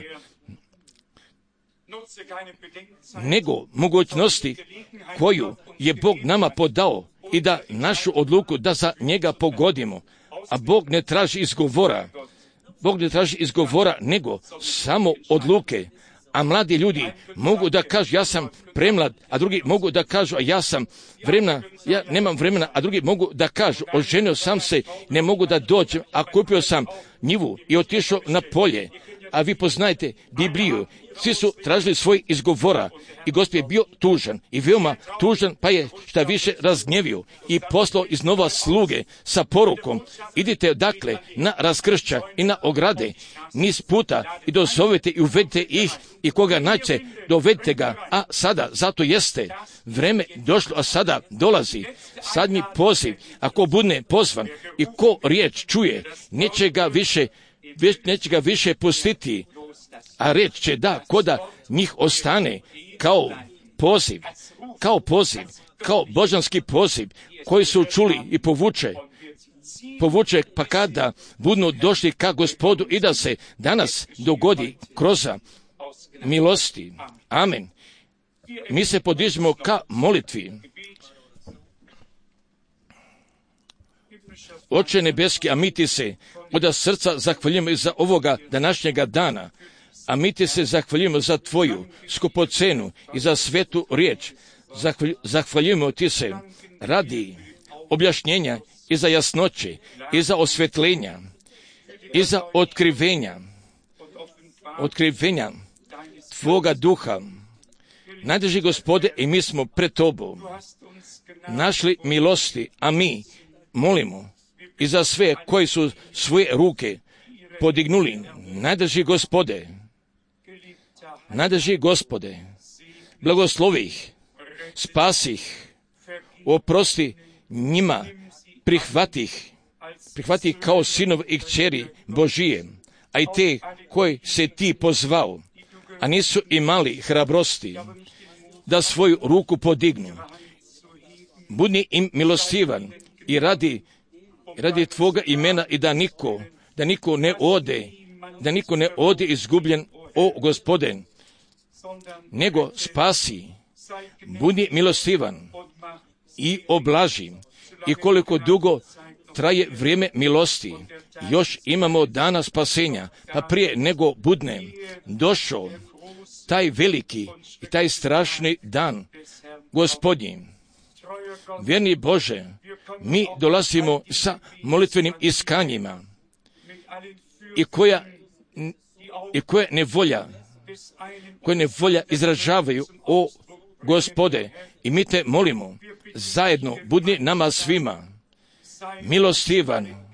nego mogućnosti koju je Bog nama podao i da našu odluku da za njega pogodimo. A Bog ne traži izgovora, Bog ne traži izgovora, nego samo odluke. A mladi ljudi mogu da kažu ja sam premlad, a drugi mogu da kažu a ja sam vremena, ja nemam vremena, a drugi mogu da kažu oženio sam se, ne mogu da dođem, a kupio sam njivu i otišao na polje. A vi poznajete Bibliju, svi su tražili svoj izgovora i Gospod je bio tužan i veoma tužan, pa je šta više razgnjevio i poslao iznova sluge sa porukom, idite dakle na raskršća i na ograde niz puta i dozovete i uvedite ih i koga nađe dovedite ga, a sada zato jeste vreme došlo, a sada dolazi sadnji poziv, ako bude pozvan i ko riječ čuje, neće ga više neće ga više pustiti, a reč će da koda njih ostane kao poziv, kao poziv, kao božanski poziv koji su čuli i povuče, povuče pa kada budu došli ka Gospodu i da se danas dogodi kroz milosti. Amen. Mi se podižemo ka molitvi. Oče nebeski, a mi ti se od srca zahvaljujemo za ovoga današnjega dana, a mi ti se zahvaljujemo za tvoju skupocenu i za svetu riječ. Zahvaljujemo ti se radi objašnjenja i za jasnoće i za osvetljenja i za otkrivenja, otkrivenja tvoga duha. Najdrži Gospode, i mi smo pred tobom našli milosti, a mi molimo i za sve koji su svoje ruke podignuli. Najdrži Gospode, najdrži Gospode, blagoslovi ih, spasi ih, oprosti njima, prihvati ih, prihvati ih kao sinov i kćeri Božije, a i te koji se ti pozvao, a nisu imali hrabrosti da svoju ruku podignu. Budi im milostivan i radi, radi tvoga imena i da niko, da niko ne ode, da niko ne ode izgubljen, o Gospode, nego spasi, budi milostivan i oblaži. I koliko dugo traje vrijeme milosti, još imamo dana spasenja, pa prije nego budne došao taj veliki i taj strašni dan Gospodnji. Vjerni Bože, mi dolazimo sa molitvenim iskanjima i koja, i koje nevolja, koje nevolja izražavaju, o Gospode, i mi te molimo, zajedno budi nama svima milostivan,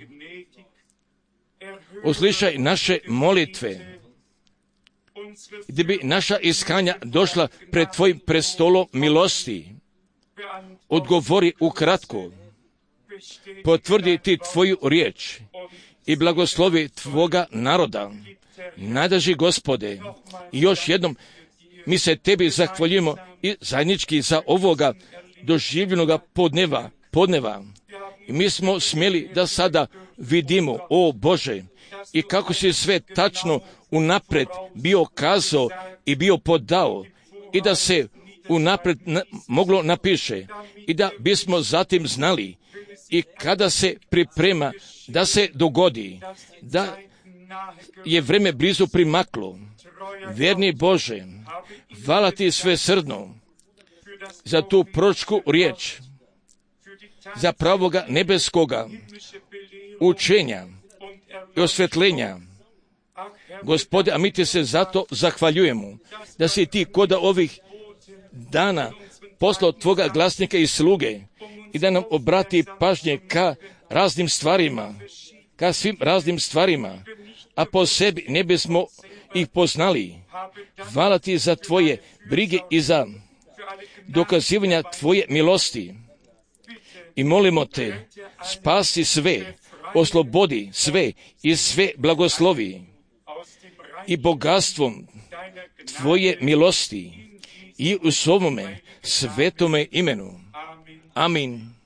uslišaj naše molitve, gdje bi naša iskanja došla pred tvojim prestolom milosti. Odgovori ukratko, potvrdi ti tvoju riječ i blagoslovi tvoga naroda. Najdrži Gospode, i još jednom mi se tebi zahvaljujemo i zajednički za ovoga doživljenoga podneva, podneva I mi smo smjeli da sada vidimo, o Bože, i kako si sve tačno unapred bio kazao i bio podao i da se unapred na, moglo napiše i da bismo zatim znali i kada se priprema da se dogodi, da je vreme blizu primaklo. Vjerni Bože, hvala ti svesrdno za tu proročku riječ, za pravoga nebeskoga učenja i osvjetljenja. Gospode, a mi ti se zato zahvaljujemo da si ti kod ovih dana poslao tvoga glasnika i sluge i da nam obrati pažnje ka raznim stvarima, ka svim raznim stvarima, a po sebi ne bismo ih poznali. Hvala ti za tvoje brige i za dokazivanja tvoje milosti. I molimo te, spasi sve, oslobodi sve i sve blagoslovi i bogatstvom tvoje milosti i u svome svetome imenu. Amin.